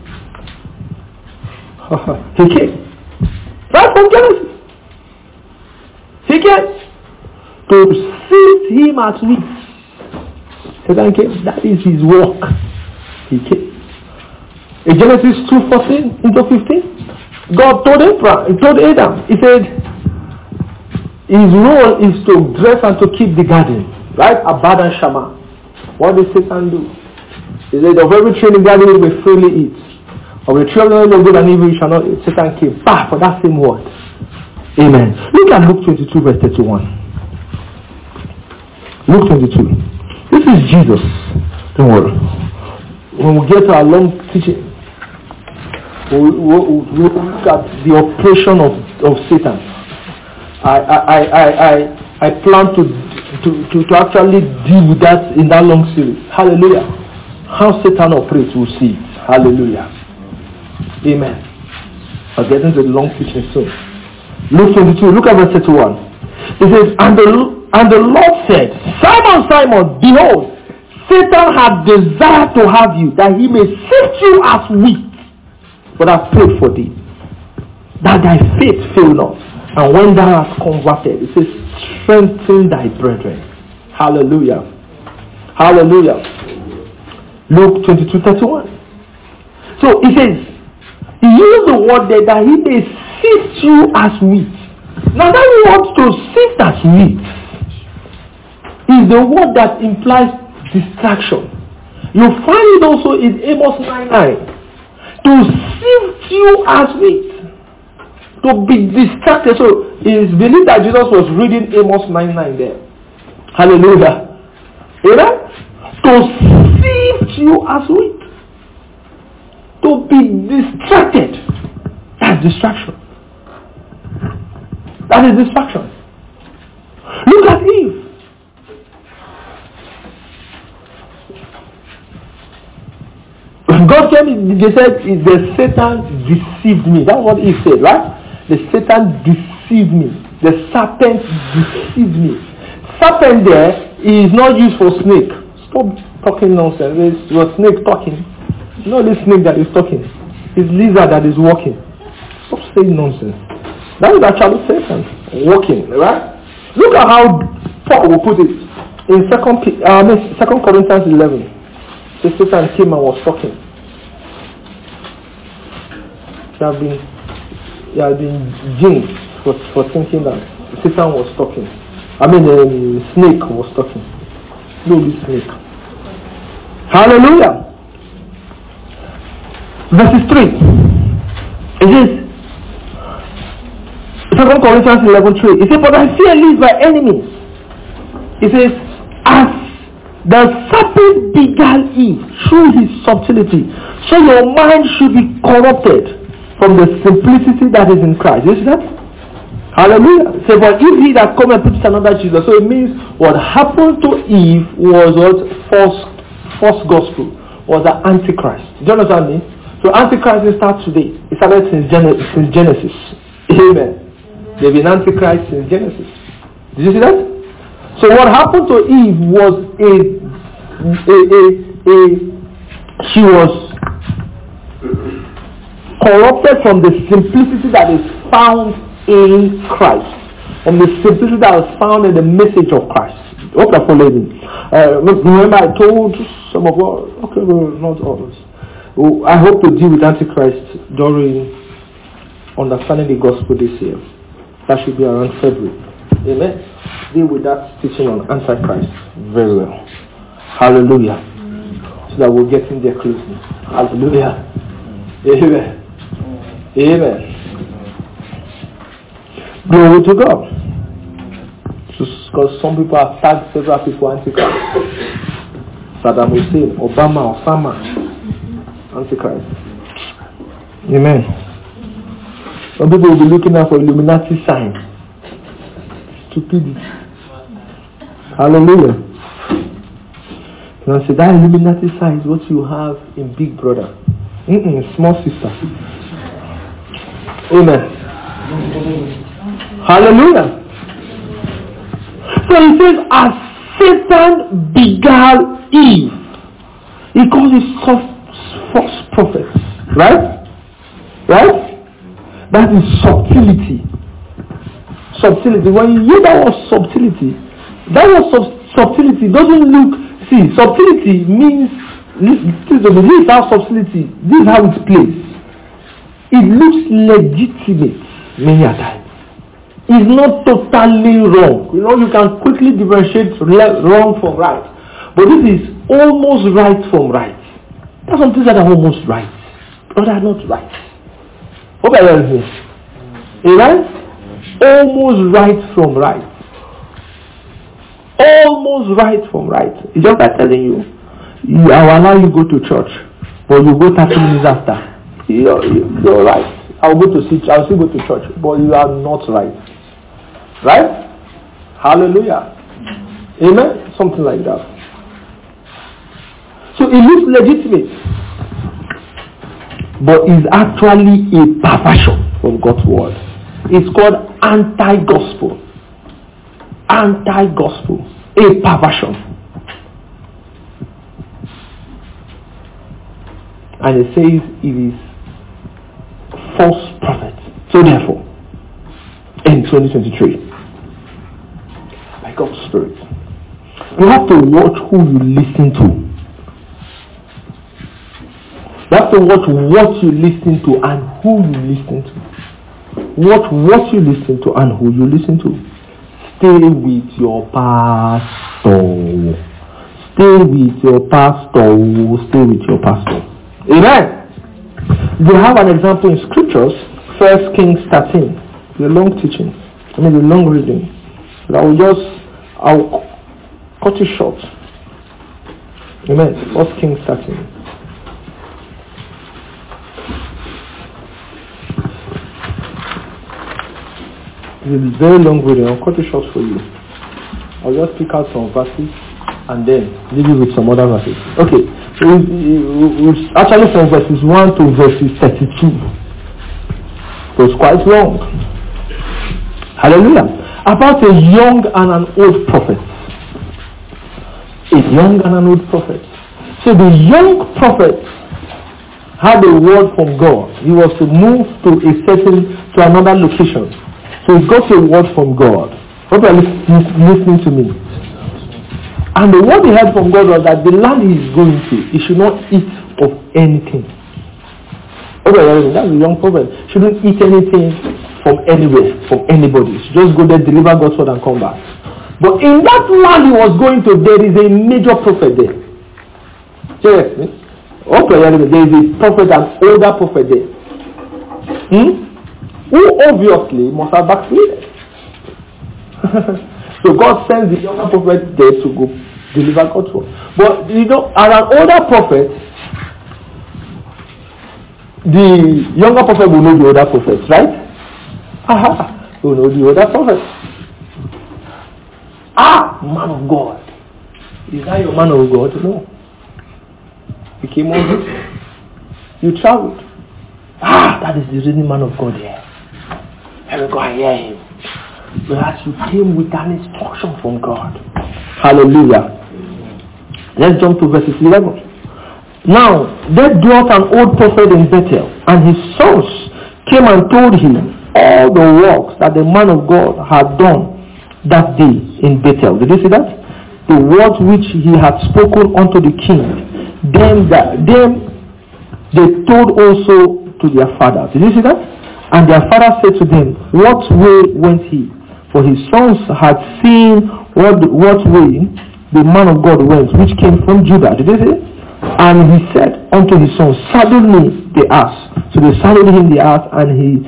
He came. Right from Genesis. He came to sift him at wheat. Satan came. That is his work. He came. In Genesis 2:14 into 15, God told Adam, he said, his role is to dress and to keep the garden. Right? Abad and Shammah. What did Satan do? He said, of every tree in the garden you will freely eat. Of the tree of the knowledge of good and evil you shall not eat. Satan came. For that same word. Amen. Look at Luke 22 verse 31. Luke 22. This is Jesus. Don't worry. When we get to our long teaching, we'll look at the operation of Satan. I plan to actually deal with that in that long series. Hallelujah. How Satan operates, we'll see it. Hallelujah. Amen. I'll get into the long teaching soon. Luke 22, look at verse 31. It says, and the Lord said, Simon, Simon, behold, Satan hath desired to have you, that he may sift you as wheat. But I prayed for thee, that thy faith fail not. And when thou hast converted, it says, strengthen thy brethren. Hallelujah. Hallelujah. Luke 22:31. So it says, he used the word there that he may sift you as wheat. Now that word to sift as wheat is the word that implies distraction. You find it also in Amos 9:9. To sift you as wheat. To be distracted. So it is believed that Jesus was reading Amos 9:9 there. Hallelujah. Amen? To sift you as wheat. To be distracted. That's distraction. That is distraction. Look at Eve. God came, they said, the Satan deceived me. That's what Eve said, right? The Satan deceived me. The serpent deceived me. Serpent there is not used for snake. Stop talking nonsense. It's your snake talking. It's not the snake that is talking. It's lizard that is walking. Stop saying nonsense. That is actually Satan walking, right? Look at how Paul will put it in 2 Corinthians 11. The Satan came and was talking. You have been jinxed for thinking that Satan was talking. The snake was talking. No, snake. Hallelujah. Verse 3. It says, 2 Corinthians 11:3. It says, but I fear lest my enemies. It says, as the serpent beguiled Eve through his subtlety, so your mind should be corrupted from the simplicity that is in Christ. You see that? Hallelujah. So, but if he that come and preaches another Jesus, so it means what happened to Eve was what false gospel, was the Antichrist. Do you understand me? So Antichrist didn't start today. It started since Genesis. Amen. They've been Antichrist since Genesis. Did you see that? So what happened to Eve was she was corrupted from the simplicity that is found in Christ, from the simplicity that was found in the message of Christ. Hope you're following me. Remember I told some of us, okay, well, not all of us. I hope to deal with Antichrist during understanding the gospel this year. That should be around February. Amen. Deal with that teaching on Antichrist very well. Hallelujah. So that we'll get in there closely. Hallelujah. Amen. Amen. Glory to God. Just because some people have tagged several people Antichrist. Saddam Hussein, Obama, Osama, Antichrist. Amen. Some people will be looking out for Illuminati sign. Stupidity. Hallelujah. And I say that Illuminati sign is what you have in Big Brother. Small sister. Amen. Hallelujah. So he says, as Satan beguiled Eve, he calls it false prophets. Right? Right? That is subtlety. Subtlety. When you hear that word subtlety, that word subtlety doesn't look. See, subtlety means. This is how subtlety. This is how it plays. It looks legitimate many a times. It's not totally wrong. You can quickly differentiate wrong from right. But this is almost right from right. There are some things that are almost right, but are not right. Hope I learned this. Amen? Almost right from right. almost right from right. It's just like telling you, I will allow you go to church, but you go 30 minutes after. You're right. I'll still go to church, but you are not right. Right? Hallelujah. Amen? Something like that. So it looks legitimate, but is actually a perversion from God's word. It's called anti-gospel. Anti-gospel. A perversion. And it says it is false prophet. So therefore, in 2023, by God's Spirit, you have to watch who you listen to. You have to watch what you listen to and who you listen to. Watch what you listen to and who you listen to. Stay with your pastor. Stay with your pastor. Stay with your pastor. Amen. We have an example in scriptures, 1 Kings 13. The long teaching. The long reading. I'll cut it short. Amen. 1 Kings 13. It's a very long reading. I'll cut it short for you. I'll just pick out some verses and then leave you with some other verses. Okay. Actually from verses 1 to verses 32. So it's quite long. Hallelujah. About a young and an old prophet. A young and an old prophet. So the young prophet had a word from God. He was to move to another location. So he got a word from God. Hope you are listening to me. And the word he had from God was that the land he is going to, he should not eat of anything. Okay, that's a young prophet. Shouldn't eat anything from anywhere, from anybody. He should just go there, deliver God's word and come back. But in that land he was going to, there is a major prophet there. Yes. Okay, there is a prophet, an older prophet there. Who obviously must have backslidden. So God sends the younger prophet there to go deliver God's word. But as an older prophet, the younger prophet will know the older prophets, right? Will know the older prophet. Man of God. Is that your man of God? No. You came over. You traveled. That is the real man of God here. Let me go and hear him. But as you came with an instruction from God. Hallelujah. Let's jump to verses 11. Now, there dwelt an old prophet in Bethel, and his sons came and told him all the works that the man of God had done that day in Bethel. Did you see that? The words which he had spoken unto the king. Then they told also to their father. Did you see that? And their father said to them, what way went he? For his sons had seen what way the man of God went, which came from Judah. Did you see? And he said unto his sons, saddle me the ass. So they saddled him the ass, and he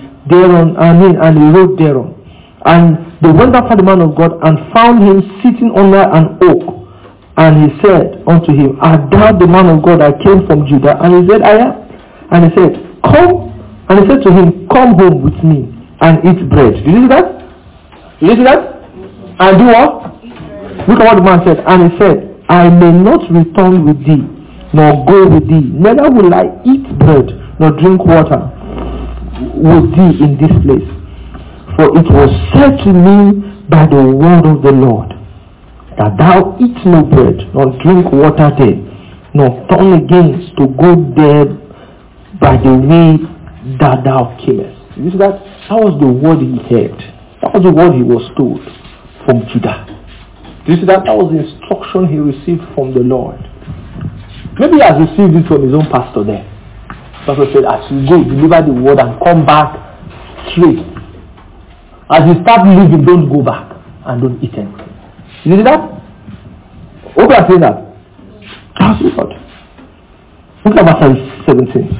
rode thereon. And they went after the man of God and found him sitting under an oak. And he said unto him, art thou the man of God that came from Judah? And he said, I am. And he said, come. And he said to him, come home with me and eat bread. Did you see that? Did you see that? And do what? Look at what the man said. And he said, I may not return with thee, nor go with thee. Neither will I eat bread, nor drink water with thee in this place. For it was said to me by the word of the Lord, that thou eat no bread, nor drink water there, nor turn again to go there by the way that thou camest. You see that? That was the word he heard. That was the word he was told from Judah. Do you see that? That was the instruction he received from the Lord. Maybe he has received it from his own pastor there. Pastor said, as you go, deliver the word and come back straight. As you start living, don't go back and don't eat anything. You see that? Who can say that? That's what. Look at verse 17.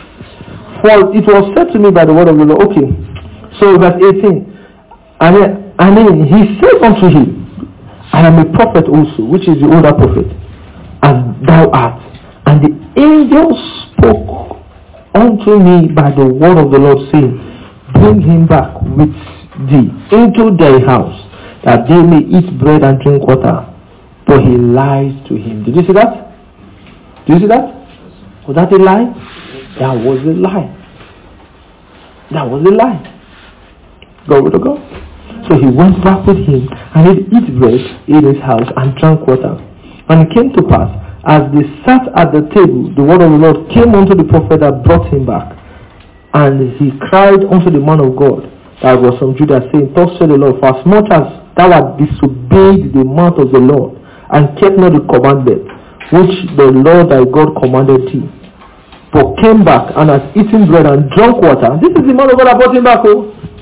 For it was said to me by the word of the Lord. Okay. So verse 18. And And then he said unto him, I am a prophet also, which is the older prophet, as thou art. And the angel spoke unto me by the word of the Lord, saying, bring him back with thee into thy house, that they may eat bread and drink water. But he lied to him. Did you see that? Did you see that? Was that a lie? That was a lie. That was a lie. Glory to God. So he went back with him, and he ate bread in his house and drank water. And it came to pass, as they sat at the table, the word of the Lord came unto the prophet that brought him back. And he cried unto the man of God that was from Judah, saying, thus said the Lord, for as much as thou hast disobeyed the mouth of the Lord, and kept not the commandment which the Lord thy God commanded thee, but came back and has eaten bread and drunk water. This is the man of God that brought him back,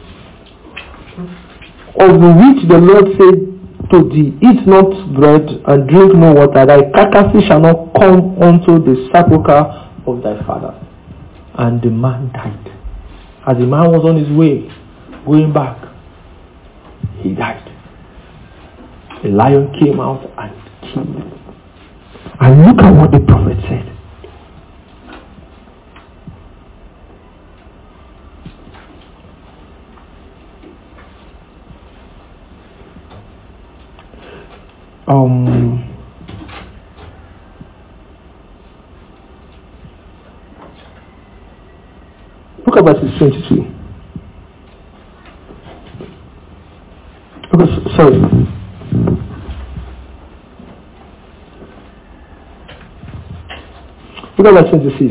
of which the Lord said to thee, eat not bread and drink no water, thy carcasses shall not come unto the sepulchre of thy father. And the man died. As the man was on his way, going back, he died. The lion came out and killed him. And look at what the prophet said. Look at verse 22. Sorry. Look at verse 26.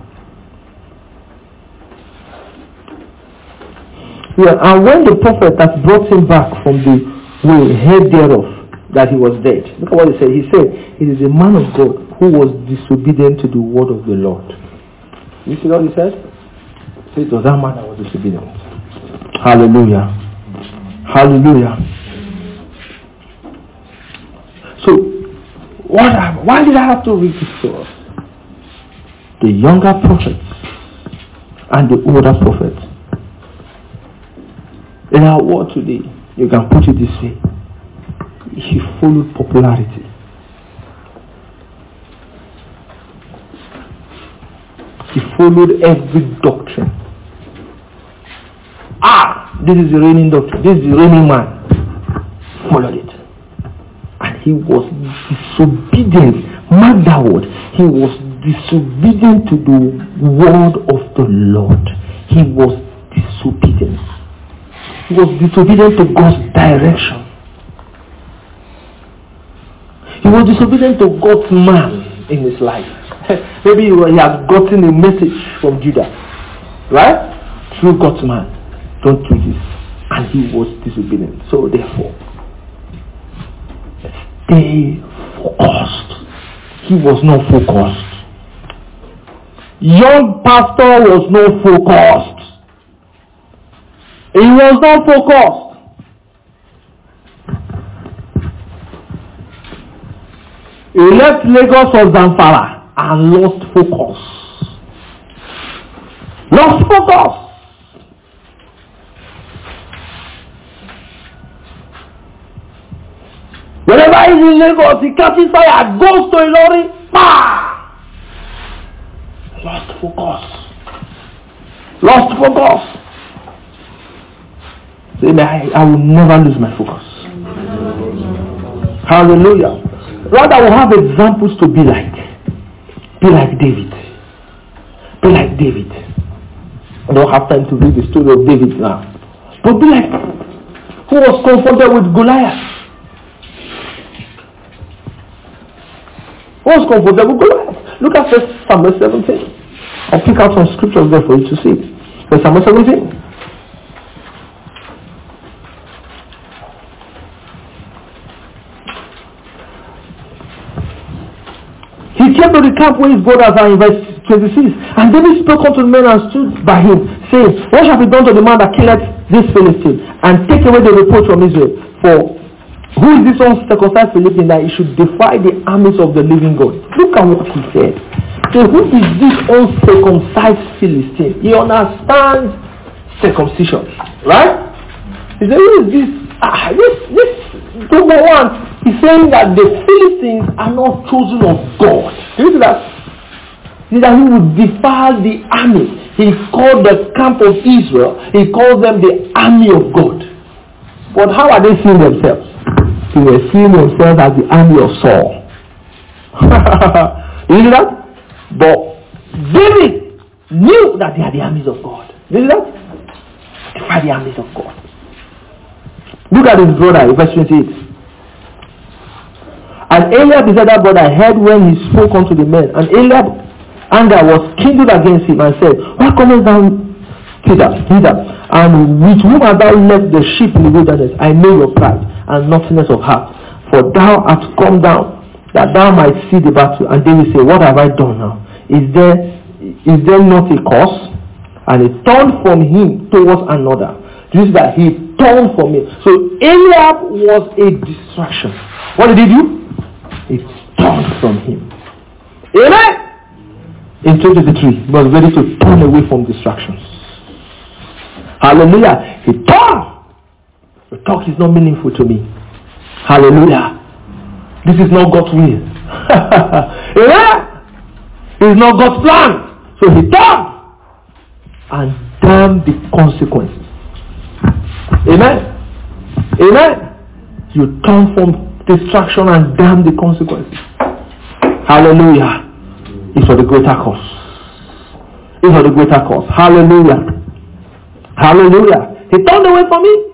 Yeah, and when the prophet that brought him back from the way heard thereof that he was dead. Look at what he said. He said, it is a man of God who was disobedient to the word of the Lord. You see what he said? He said, it was that man that was disobedient. Hallelujah. Hallelujah. So, why did I have to read this to us? The younger prophets and the older prophets. In our world today, you can put it this way. He followed popularity. He followed every doctrine. This is the reigning doctrine. This is the reigning man. Followed it. And he was disobedient. Mark that word. He was disobedient to the word of the Lord. He was disobedient. He was disobedient to God's direction. He was disobedient to God's man in his life. Maybe he has gotten a message from Judah, right? Through God's man. Don't do this. And he was disobedient. So therefore, stay focused. He was not focused. Young pastor was not focused. He was not focused. He left Lagos or Zamfara and lost focus. Lost focus. Whenever he's in Lagos, he catches fire, goes to Ilori, lost focus. Lost focus. I will never lose my focus. Hallelujah. Rather, we'll have examples to be like. Be like David. Be like David. I don't have time to read the story of David now. But be like who was confronted with Goliath. Who was confronted with Goliath? Look at 1 Samuel 17. I'll pick out some scriptures there for you to see. 1 Samuel 17. He came to the camp where his brothers are in verse 26. And David spoke unto the men and stood by him, saying, what shall be done to the man that killeth this Philistine, and take away the reproach from Israel? For who is this uncircumcised Philistine that he should defy the armies of the living God? Look at what he said. So who is this uncircumcised Philistine? He understands circumcision, right? He said, who is this This number one is saying that the Philistines are not chosen of God. Do you see that? See that he would defile the army. He called the camp of Israel, he called them the army of God. But how are they seeing themselves? They were seeing themselves as the army of Saul. You see that? But David knew that they are the armies of God. You see that? They are the armies of God. Look at his brother, verse 28. And Eliab, his other brother, heard when he spoke unto the men. And Eliab's anger was kindled against him and said, why comest thou hither? And with whom hast thou left the sheep in the wilderness? I know your pride and naughtiness of heart. For thou art come down, that thou might see the battle. And David said, what have I done now? Is there not a cause? And he turned from him towards another. This is that he turned from him. So Eliab was a distraction. What did he do? He turned from him. Amen. In 2023, he was ready to turn away from distractions. Hallelujah. He turned. The talk is not meaningful to me. Hallelujah. This is not God's will. Amen. It's not God's plan. So he turned and damn the consequences. Amen. Amen. You turn from distraction and damn the consequences. Hallelujah. It's for the greater cause. It's for the greater cause. Hallelujah. Hallelujah. He turned away from me.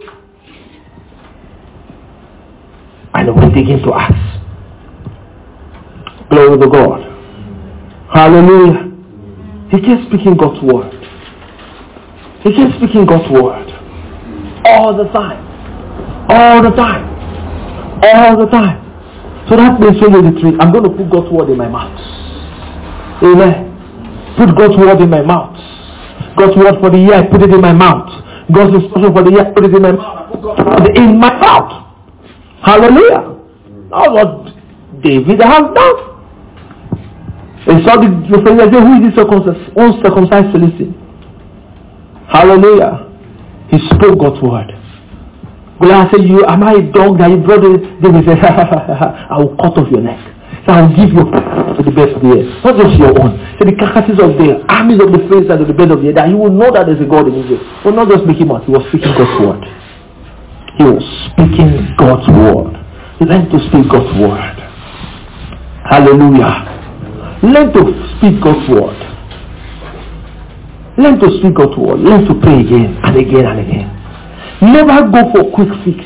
And we begin to ask. Glory to God. Hallelujah. He keeps speaking God's word. He keeps speaking God's word. All the time. All the time. All the time. So that means I'm going to put God's word in my mouth. Amen. Put God's word in my mouth. God's word for the year, put it in my mouth. God's instruction for the year, put it in my mouth. Put God's word in my mouth. Hallelujah. That's what David has done. And so the friend said, who is this uncircumcised Philistine? Hallelujah. He spoke God's word. Goliath said, am I a dog that you brought it? David said, I will cut off your neck. So I will give you to the best of the earth. Not just your own. So the carcasses of the armies of the Philistines of the bed of the earth, that you will know that there's a God in Israel. But not just make him out. He was speaking God's word. He was speaking God's word. Learn to speak God's word. Hallelujah. Learn to speak God's word. Learn to speak God's word. Learn to pray again and again and again. Never go for quick fix.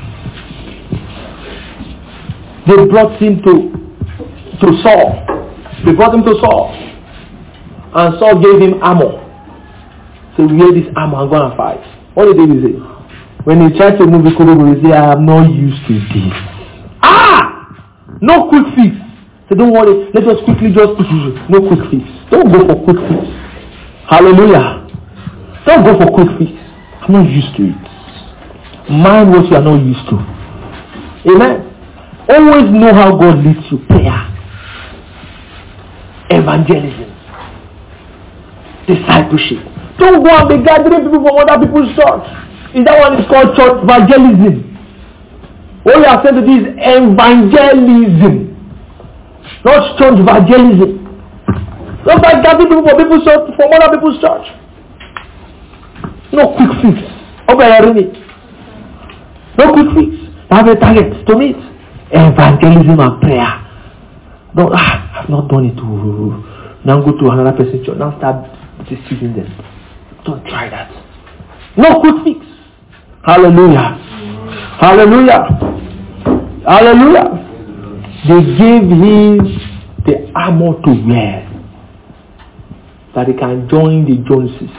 They brought him to Saul. They brought him to Saul. And Saul gave him armor. So wear this armor and go and fight. What did David say? When he tried to move the Kurubu, he said, I am not used to this. No quick fix. So don't worry, let us quickly just put you. No quick fix. Don't go for quick fix. Hallelujah. Don't go for quick fix. I'm not used to it. Mind what you are not used to. Amen. Always know how God leads you. Prayer. Evangelism. Discipleship. Don't go and be gathering people from other people's church. Is that one is called church evangelism? What you are saying to this is evangelism. Not church evangelism. Don't like gathering people from other people's church. No quick fix. No quick fix. Have a target to meet. Evangelism and prayer. No, I've not done it. Now go to another person's church. Now start deceiving them. Don't try that. No quick fix. Hallelujah. Hallelujah. Hallelujah. They gave him the armor to wear, that he can join the Joneses.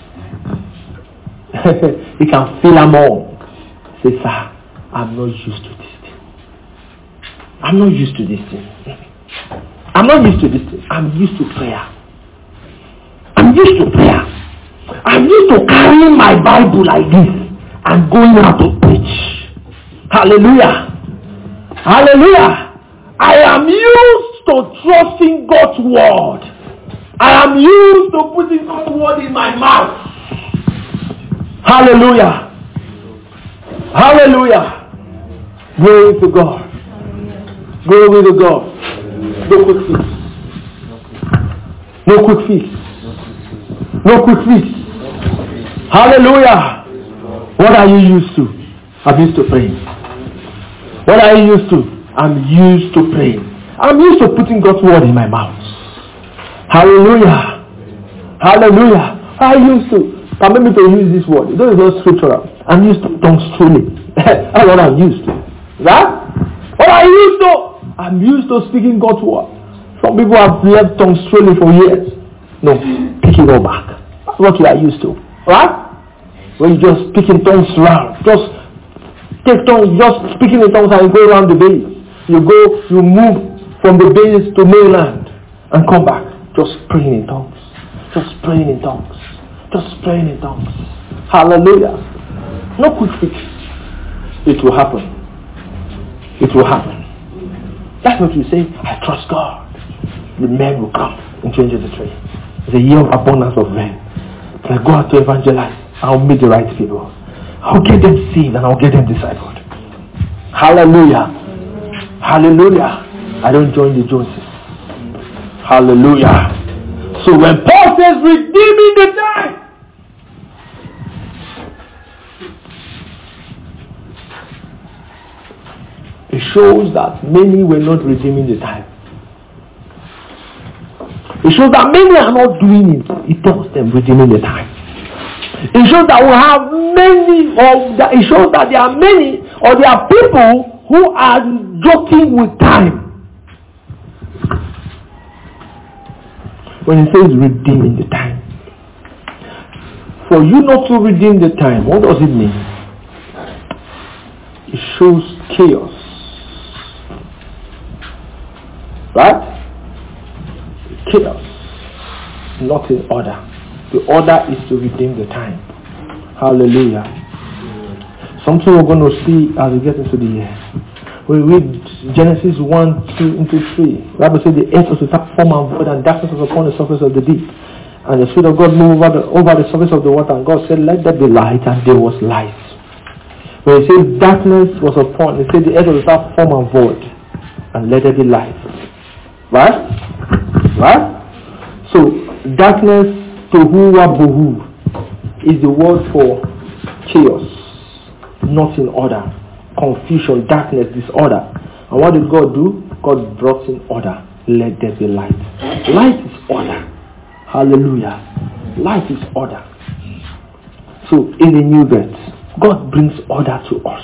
He can feel among. Say, sir, I'm not used to this thing. I'm not used to this thing. I'm not used to this thing. I'm used to prayer. I'm used to prayer. I'm used to carrying my Bible like this and going out to preach. Hallelujah. Hallelujah. I am used to trusting God's word. I am used to putting God's word in my mouth. Hallelujah. Hallelujah. Glory to God. Glory to God. No quick fix. No quick fix. No quick fix. Hallelujah. What are you used to? I'm used to praying. What are you used to? I'm used to praying. I'm used to putting God's word in my mouth. Hallelujah. Hallelujah. I used to. Permit me to use this word. It is not scriptural. I'm used to tongue strolling. That's what I'm used to. Right? What are you used to? I'm used to speaking God's word. Some people have left tongue strolling for years. No, pick it all back. That's what you are used to. Right? When you just speak in tongues around. Just take tongues, just speaking in tongues and you go around the base. You move from the base to mainland and come back. Just praying in tongues. Just praying in tongues. Just praying in tongues. Hallelujah. No quick fix. It will happen. It will happen. That's what you say. I trust God. The men will come in 2023. It's a year of abundance of men. I go out to evangelize. I'll meet the right people. I'll get them saved and I'll get them discipled. Hallelujah. Hallelujah. I don't join the Joneses. Hallelujah. So when Paul says redeeming the time, it shows that many were not redeeming the time. It shows that many are not doing it. It tells them redeeming the time. It shows that we have many, it shows that there are many, or there are people who are joking with time. When it says redeeming the time. For you not to redeem the time, what does it mean? It shows chaos. Right? Chaos. Not in order. The order is to redeem the time. Hallelujah. Something we're going to see as we get into the year. We read Genesis 1:2-3. The Bible says the earth was without form and void, and darkness was upon the surface of the deep. And the Spirit of God moved over the surface of the water, and God said, let there be light, and there was light. When it says darkness was upon, it says the earth was without form and void, and let there be light. Right? Right? So, darkness, tohu wa bohu, is the word for chaos, not in order. Confusion, darkness, disorder. And what did God do? God brought in order. Let there be light. Light is order. Hallelujah. Light is order. So in the new birth, God brings order to us.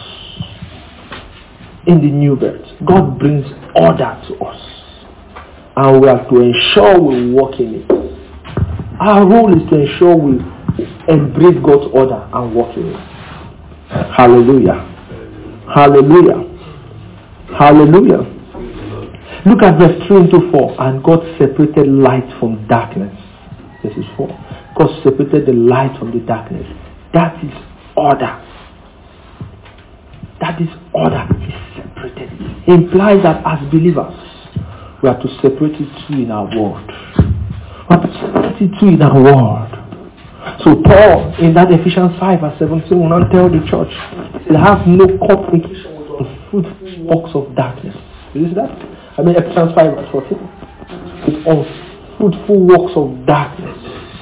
In the new birth, God brings order to us. And we have to ensure we walk in it. Our role is to ensure we embrace God's order and walk in it. Hallelujah. Hallelujah. Hallelujah. Look at verse 3-4. And God separated light from darkness. This is 4. God separated the light from the darkness. That is order. That is order. It's separated. It implies that as believers, we have to separate it too in our word. We have to separate it too in our word. So Paul, in that Ephesians 5:17, will not tell the church, he said, have no communication with unfruitful works of darkness. You see that? Ephesians 5:14. With unfruitful works of darkness.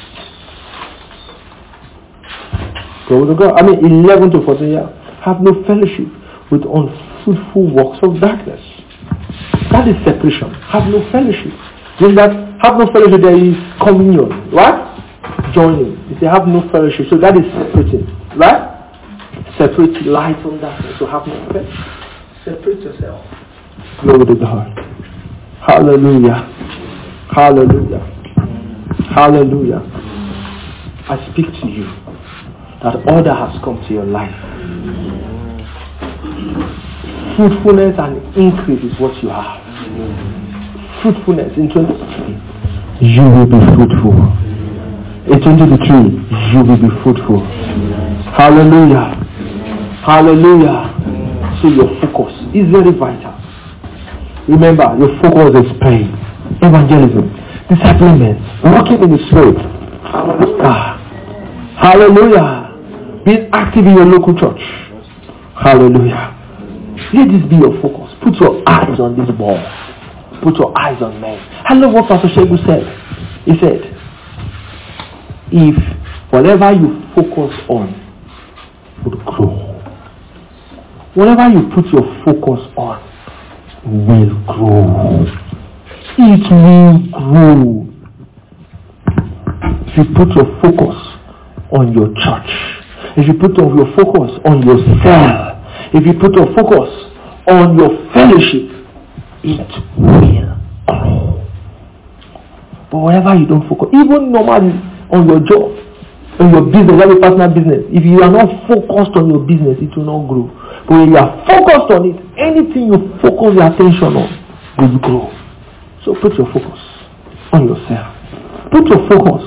Go to God. 11-14, yeah. Have no fellowship with unfruitful works of darkness. That is separation. Have no fellowship. Means that have no fellowship, there is communion. Right? Joining. You say have no fellowship. So that is separating. Right? Separate light from darkness. So have no fellowship. Separate yourself. Glory to God. Hallelujah. Hallelujah. Hallelujah. I speak to you that order has come to your life. Fruitfulness and increase is what you have. Fruitfulness in 2023. You will be fruitful. In 2023, you will be fruitful. Hallelujah. Hallelujah. So your focus is very vital. Remember, your focus is prayer, evangelism, disciplement, walking in the Spirit. Hallelujah. Hallelujah. Being active in your local church. Hallelujah. Let this be your focus. Put your eyes on this ball. Put your eyes on men. I love what Pastor Shegu said. He said, if whatever you focus on will grow, whatever you put your focus on will grow. It will grow. If you put your focus on your church, if you put your focus on your cell, if you put your focus on your fellowship, it will grow. But whatever you don't focus, even normally on your job, on your business, like your personal business, if you are not focused on your business, it will not grow. But when you are focused on it, anything you focus your attention on will grow. So put your focus on yourself. Put your focus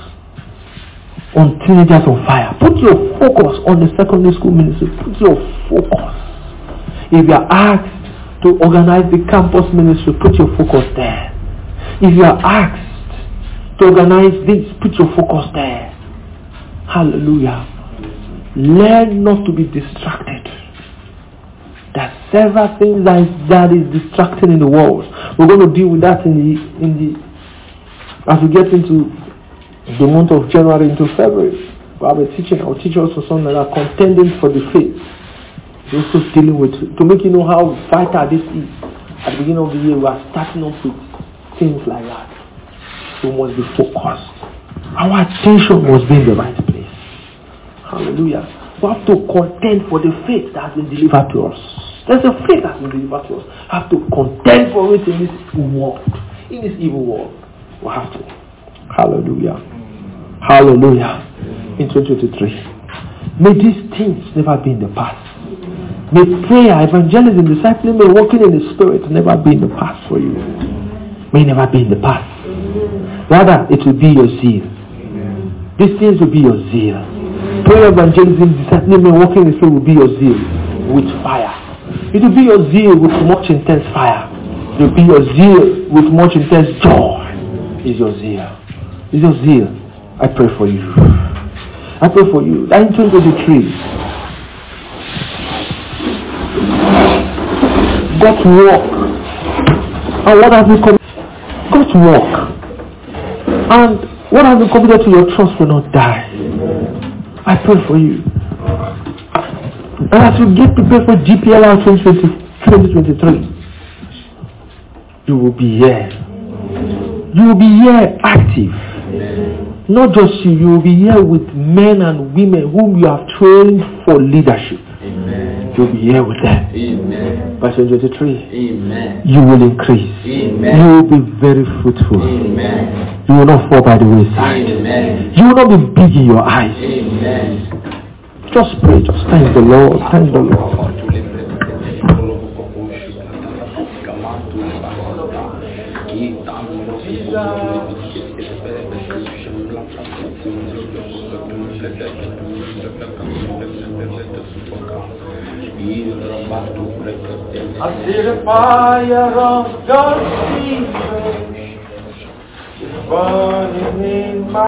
on teenagers on fire. Put your focus on the secondary school ministry. Put your focus. If you are asked to organize the campus ministry, put your focus there. If you are asked to organize this, put your focus there. Hallelujah. Learn not to be distracted. There are several things that is distracting in the world. We're going to deal with that as we get into the month of January into February. I'll teach us something like contending for the faith. Also dealing with, to make you know how vital this is. At the beginning of the year, we are starting off with things like that. So we must be focused. Our attention must be in the right place. Hallelujah. We have to contend for the faith that has been delivered to us. There's a faith that has been delivered to us. We have to contend for it in this world. In this evil world. We have to. Hallelujah. Hallelujah. In 2023. May these things never be in the past. May prayer, evangelism, discipling, may walking in the spirit never be in the past for you. May never be in the past. Rather, it will be your zeal. These things will be your zeal. Prayer, evangelism, discipling, may walking in the spirit will be your zeal with fire. It will be your zeal with much intense fire. It will be your zeal with much intense joy. Is your zeal. Is your zeal. I pray for you. I pray for you. That in 2023, God's work. And what has been committed? God's work. And what has been committed to your trust will not die. I pray for you. And as you get prepared for GPLR 2023, you will be here. You will be here active. Not just you will be here with men and women whom you have trained for leadership. Amen. You'll be here with them. Amen. By 2023, amen. You will increase. Amen. You will be very fruitful. Amen. You will not fall by the wayside. Amen. You will not be big in your eyes. Amen. Just pray. Just thank the Lord. Thank the Lord. I see the fire of God's spirit burning in my